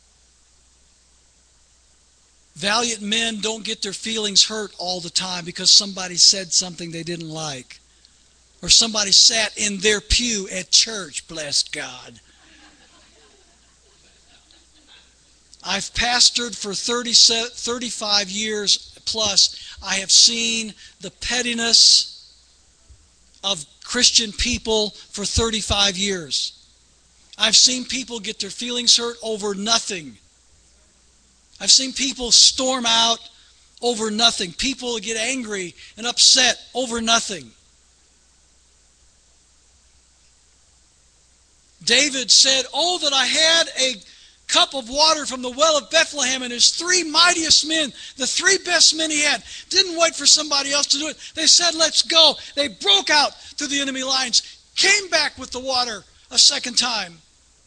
Valiant men don't get their feelings hurt all the time because somebody said something they didn't like. Or somebody sat in their pew at church, bless God. I've pastored for thirty, thirty-five years plus. I have seen the pettiness of Christian people for thirty-five years. I've seen people get their feelings hurt over nothing. I've seen people storm out over nothing. People get angry and upset over nothing. David said, "Oh, that I had a cup of water from the well of Bethlehem," and his three mightiest men, the three best men he had, didn't wait for somebody else to do it. They said, "Let's go." They broke out through the enemy lines, came back with the water a second time,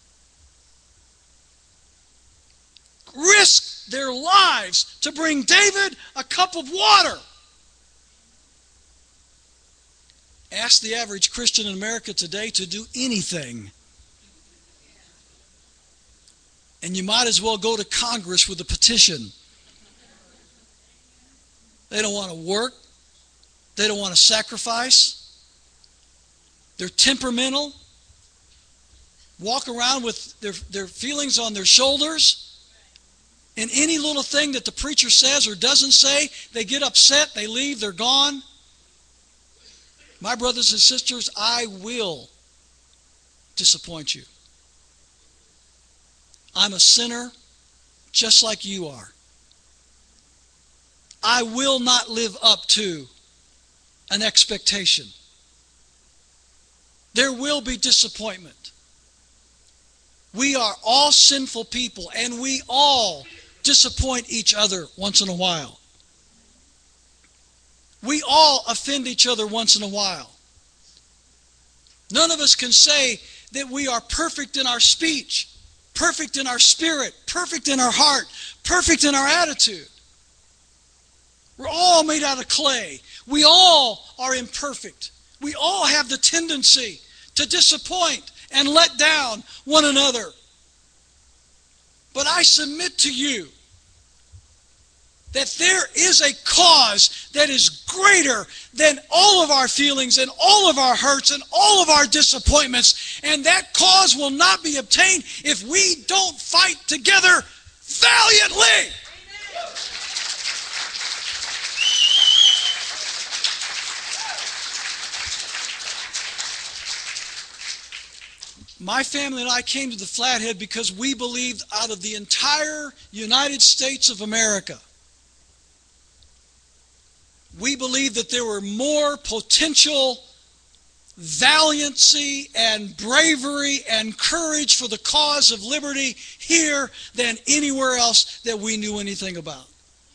risked their lives to bring David a cup of water. Ask the average Christian in America today to do anything, and you might as well go to Congress with a petition. They don't want to work. They don't want to sacrifice. They're temperamental. Walk around with their, their feelings on their shoulders. And any little thing that the preacher says or doesn't say, they get upset, they leave, they're gone. My brothers and sisters, I will disappoint you. I'm a sinner just like you are. I will not live up to an expectation. There will be disappointment. We are all sinful people, and we all disappoint each other once in a while. We all offend each other once in a while. None of us can say that we are perfect in our speech, perfect in our spirit, perfect in our heart, perfect in our attitude. We're all made out of clay. We all are imperfect. We all have the tendency to disappoint and let down one another. But I submit to you that there is a cause that is greater than all of our feelings and all of our hurts and all of our disappointments. And that cause will not be obtained if we don't fight together valiantly. My family and I came to the Flathead because we believed out of the entire United States of America, we believed that there were more potential valiancy and bravery and courage for the cause of liberty here than anywhere else that we knew anything about.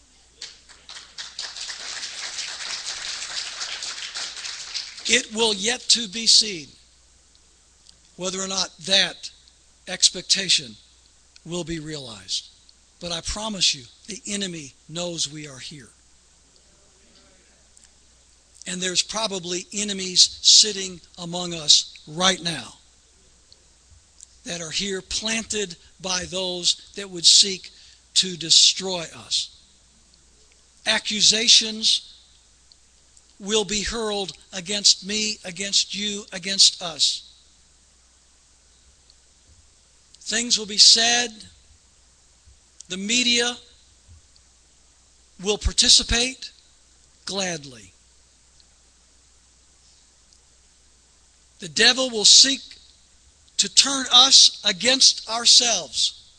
It will yet to be seen whether or not that expectation will be realized. But I promise you, the enemy knows we are here. And there's probably enemies sitting among us right now that are here planted by those that would seek to destroy us. Accusations will be hurled against me, against you, against us. Things will be said. The media will participate gladly. The devil will seek to turn us against ourselves.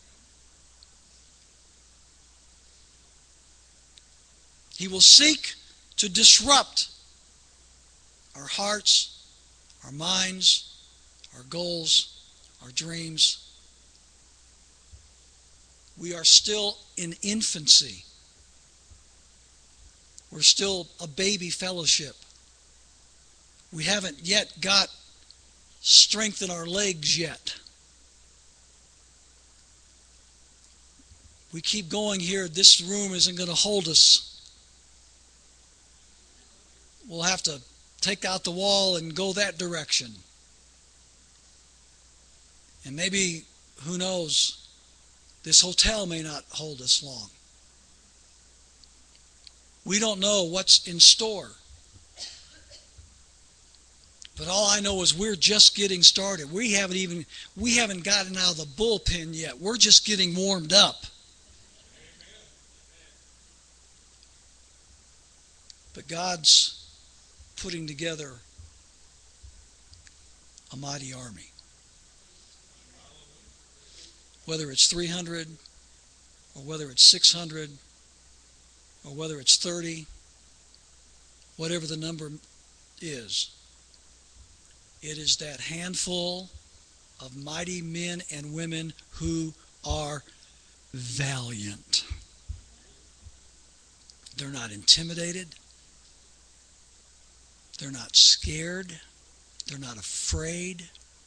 He will seek to disrupt our hearts, our minds, our goals, our dreams. We are still in infancy. We're still a baby fellowship. We haven't yet got strength in our legs yet. We keep going here. This room isn't going to hold us. We'll have to take out the wall and go that direction. And maybe, who knows, this hotel may not hold us long. We don't know what's in store. But all I know is we're just getting started. We haven't even we haven't gotten out of the bullpen yet. We're just getting warmed up. But God's putting together a mighty army. Whether it's three hundred, or whether it's six hundred, or whether it's thirty, whatever the number is, it is that handful of mighty men and women who are valiant. They're not intimidated. They're not scared. They're not afraid.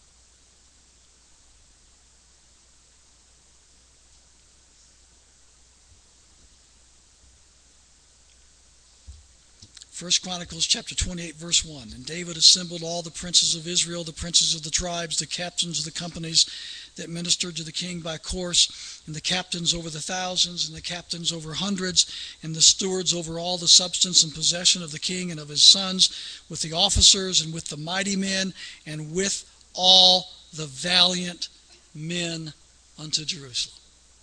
First Chronicles chapter twenty-eight, verse one. And David assembled all the princes of Israel, the princes of the tribes, the captains of the companies that ministered to the king by course, and the captains over the thousands, and the captains over hundreds, and the stewards over all the substance and possession of the king and of his sons, with the officers and with the mighty men, and with all the valiant men unto Jerusalem.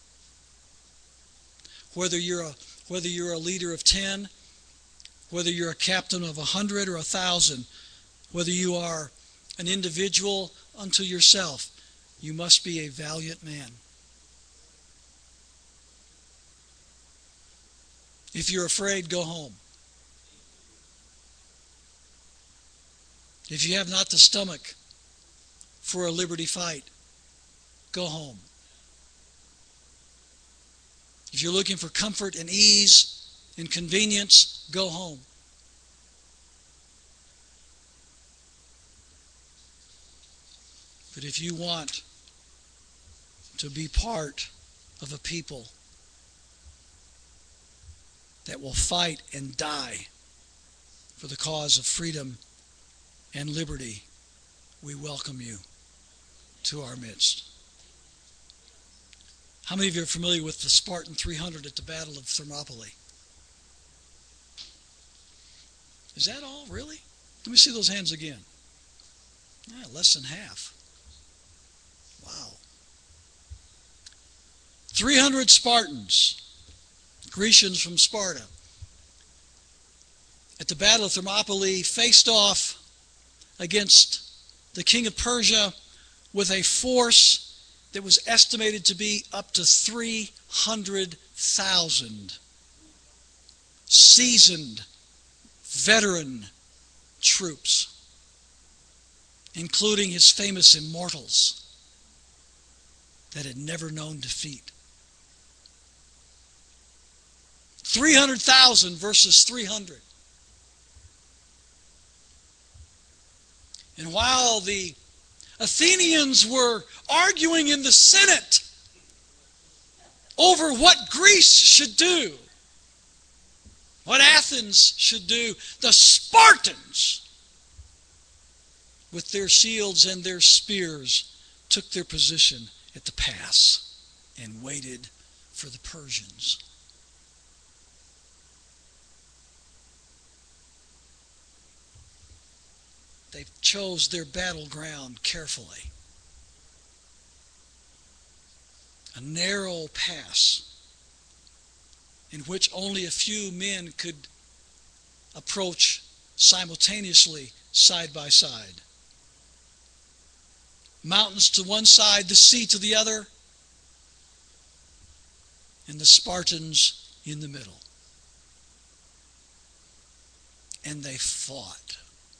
Whether you're a whether you're a leader of ten, whether you're a captain of a hundred or a thousand, whether you are an individual unto yourself, you must be a valiant man. If you're afraid, go home. If you have not the stomach for a liberty fight, go home. If you're looking for comfort and ease and convenience, go home. But if you want to be part of a people that will fight and die for the cause of freedom and liberty, we welcome you to our midst. How many of you are familiar with the Spartan three hundred at the Battle of Thermopylae? Is that all, really? Let me see those hands again. Yeah, less than half. Wow. three hundred Spartans, Grecians from Sparta, at the Battle of Thermopylae faced off against the king of Persia with a force that was estimated to be up to three hundred thousand seasoned veteran troops, including his famous immortals that had never known defeat. three hundred thousand versus three hundred. And while the Athenians were arguing in the Senate over what Greece should do, what Athens should do, the Spartans, with their shields and their spears, took their position at the pass and waited for the Persians. They chose their battleground carefully. A narrow pass in which only a few men could approach simultaneously, side by side. Mountains to one side, the sea to the other, and the Spartans in the middle. And they fought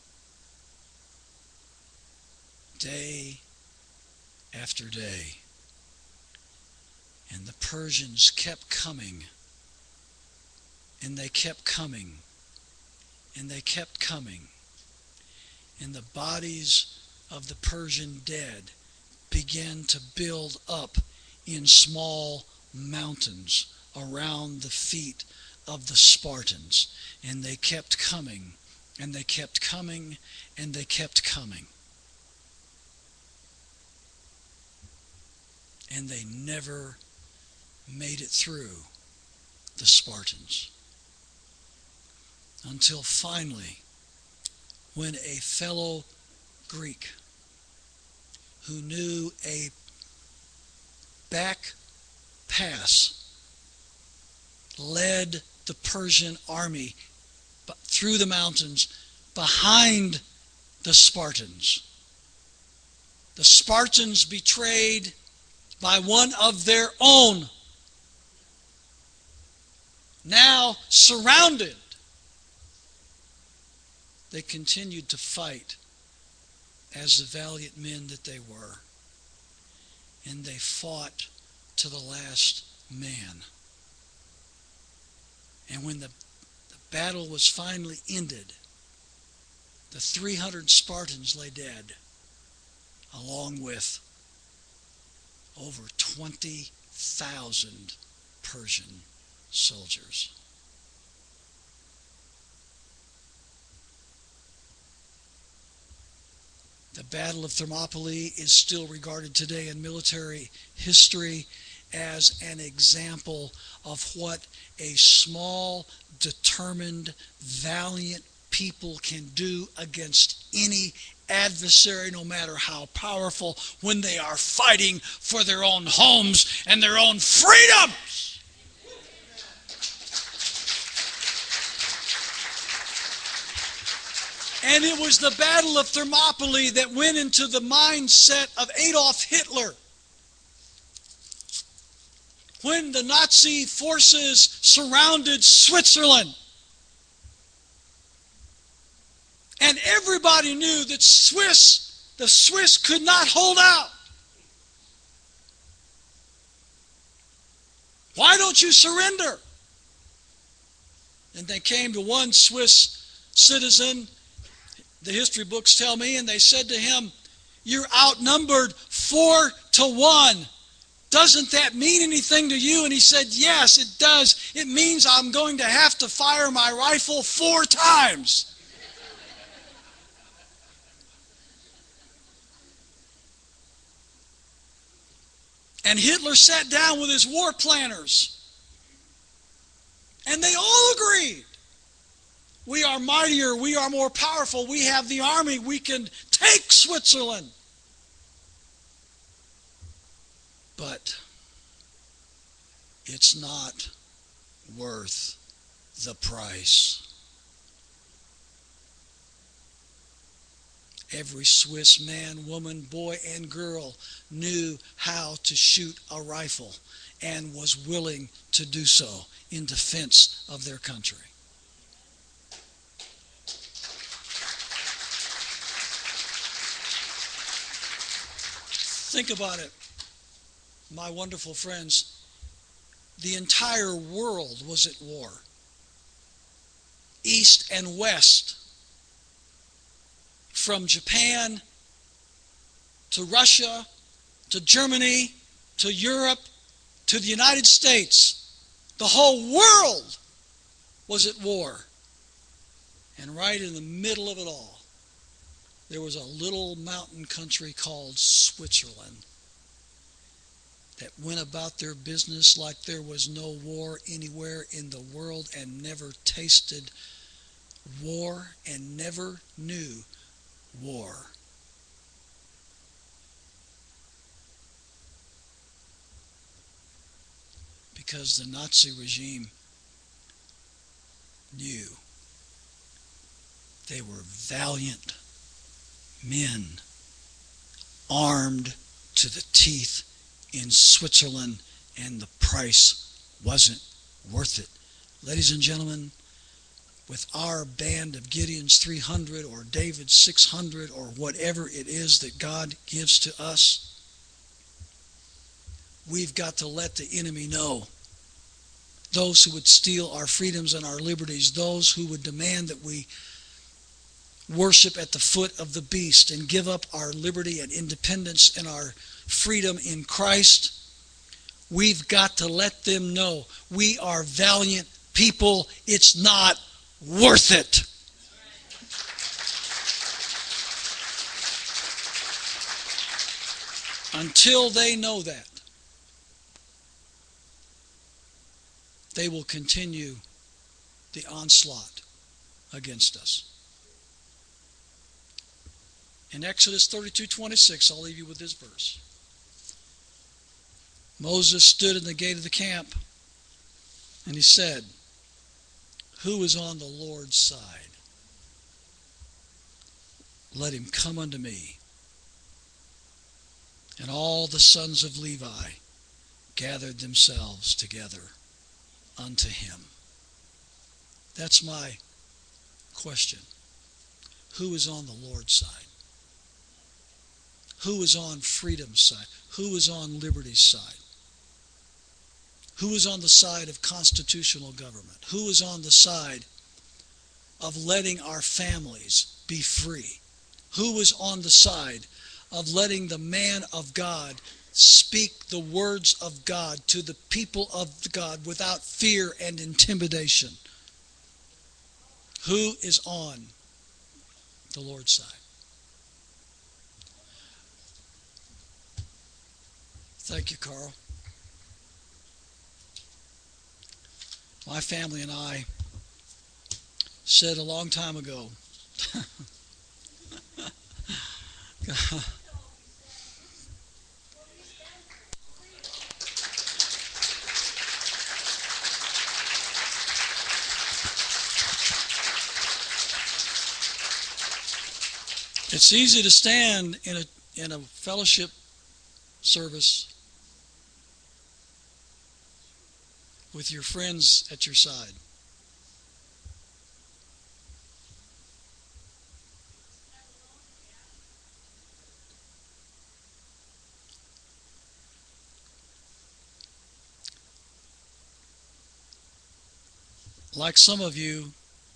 day after day. And the Persians kept coming, and they kept coming, and they kept coming. And the bodies of the Persian dead began to build up in small mountains around the feet of the Spartans. And they kept coming, and they kept coming, and they kept coming. And they never made it through, the Spartans, until finally, when a fellow Greek who knew a back pass led the Persian army through the mountains behind the Spartans. The Spartans, betrayed by one of their own, now surrounded, they continued to fight as the valiant men that they were. And they fought to the last man. And when the, the battle was finally ended, the three hundred Spartans lay dead, along with over twenty thousand Persian soldiers. The Battle of Thermopylae is still regarded today in military history as an example of what a small, determined, valiant people can do against any adversary, no matter how powerful, when they are fighting for their own homes and their own freedoms. And it was the Battle of Thermopylae that went into the mindset of Adolf Hitler. When the Nazi forces surrounded Switzerland, and everybody knew that Swiss, the Swiss could not hold out. Why don't you surrender? And they came to one Swiss citizen, the history books tell me, and they said to him, "You're outnumbered four to one. Doesn't that mean anything to you?" And he said, "Yes, it does. It means I'm going to have to fire my rifle four times." And Hitler sat down with his war planners, and they all agreed. We are mightier, we are more powerful, we have the army, we can take Switzerland. But it's not worth the price. Every Swiss man, woman, boy, and girl knew how to shoot a rifle and was willing to do so in defense of their country. Think about it, my wonderful friends. The entire world was at war. East and West. From Japan to Russia to Germany to Europe to the United States. The whole world was at war. And right in the middle of it all, there was a little mountain country called Switzerland that went about their business like there was no war anywhere in the world, and never tasted war and never knew war. Because the Nazi regime knew they were valiant men, armed to the teeth in Switzerland, and the price wasn't worth it. Ladies and gentlemen, with our band of Gideon's three hundred or David's six hundred or whatever it is that God gives to us, we've got to let the enemy know. Those who would steal our freedoms and our liberties, those who would demand that we worship at the foot of the beast and give up our liberty and independence and our freedom in Christ, we've got to let them know we are valiant people. It's not worth it. Until they know that, they will continue the onslaught against us. In Exodus thirty-two twenty-six, I'll leave you with this verse. Moses stood in the gate of the camp, and he said, "Who is on the Lord's side? Let him come unto me." And all the sons of Levi gathered themselves together unto him. That's my question. Who is on the Lord's side? Who is on freedom's side? Who is on liberty's side? Who is on the side of constitutional government? Who is on the side of letting our families be free? Who is on the side of letting the man of God speak the words of God to the people of God without fear and intimidation? Who is on the Lord's side? Thank you, Carl. My family and I said a long time ago, it's easy to stand in a in a fellowship service with your friends at your side. Like some of you,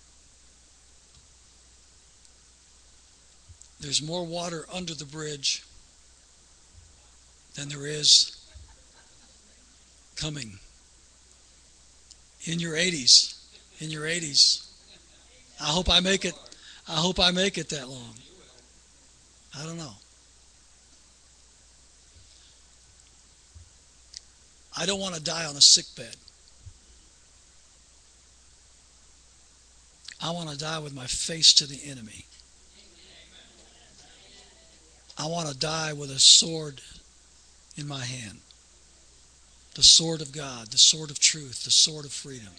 there's more water under the bridge than there is coming. In your eighties, in your eighties. I hope I make it, I hope I make it that long. I don't know. I don't want to die on a sick bed. I want to die with my face to the enemy. I want to die with a sword in my hand. The sword of God, the sword of truth, the sword of freedom.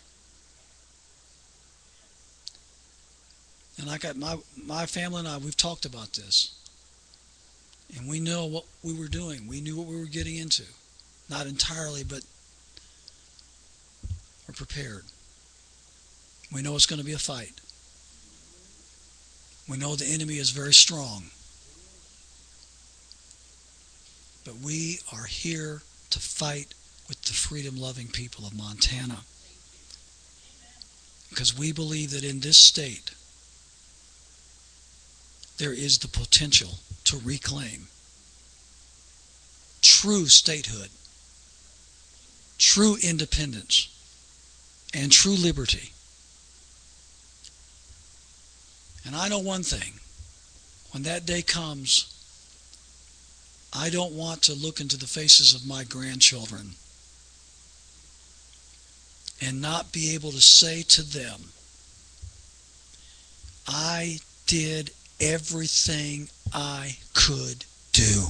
And I got my my family and I, we've talked about this. And we know what we were doing. We knew what we were getting into. Not entirely, but we're prepared. We know it's going to be a fight. We know the enemy is very strong. But we are here to fight with the freedom-loving people of Montana. Because we believe that in this state, there is the potential to reclaim true statehood, true independence, and true liberty. And I know one thing. When that day comes, I don't want to look into the faces of my grandchildren and not be able to say to them, I did everything I could do.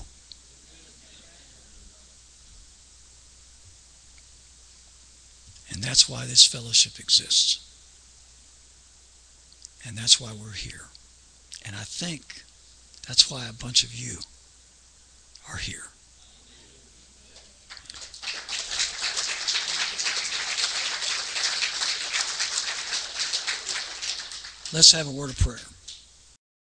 And that's why this fellowship exists. And that's why we're here. And I think that's why a bunch of you are here. Let's have a word of prayer.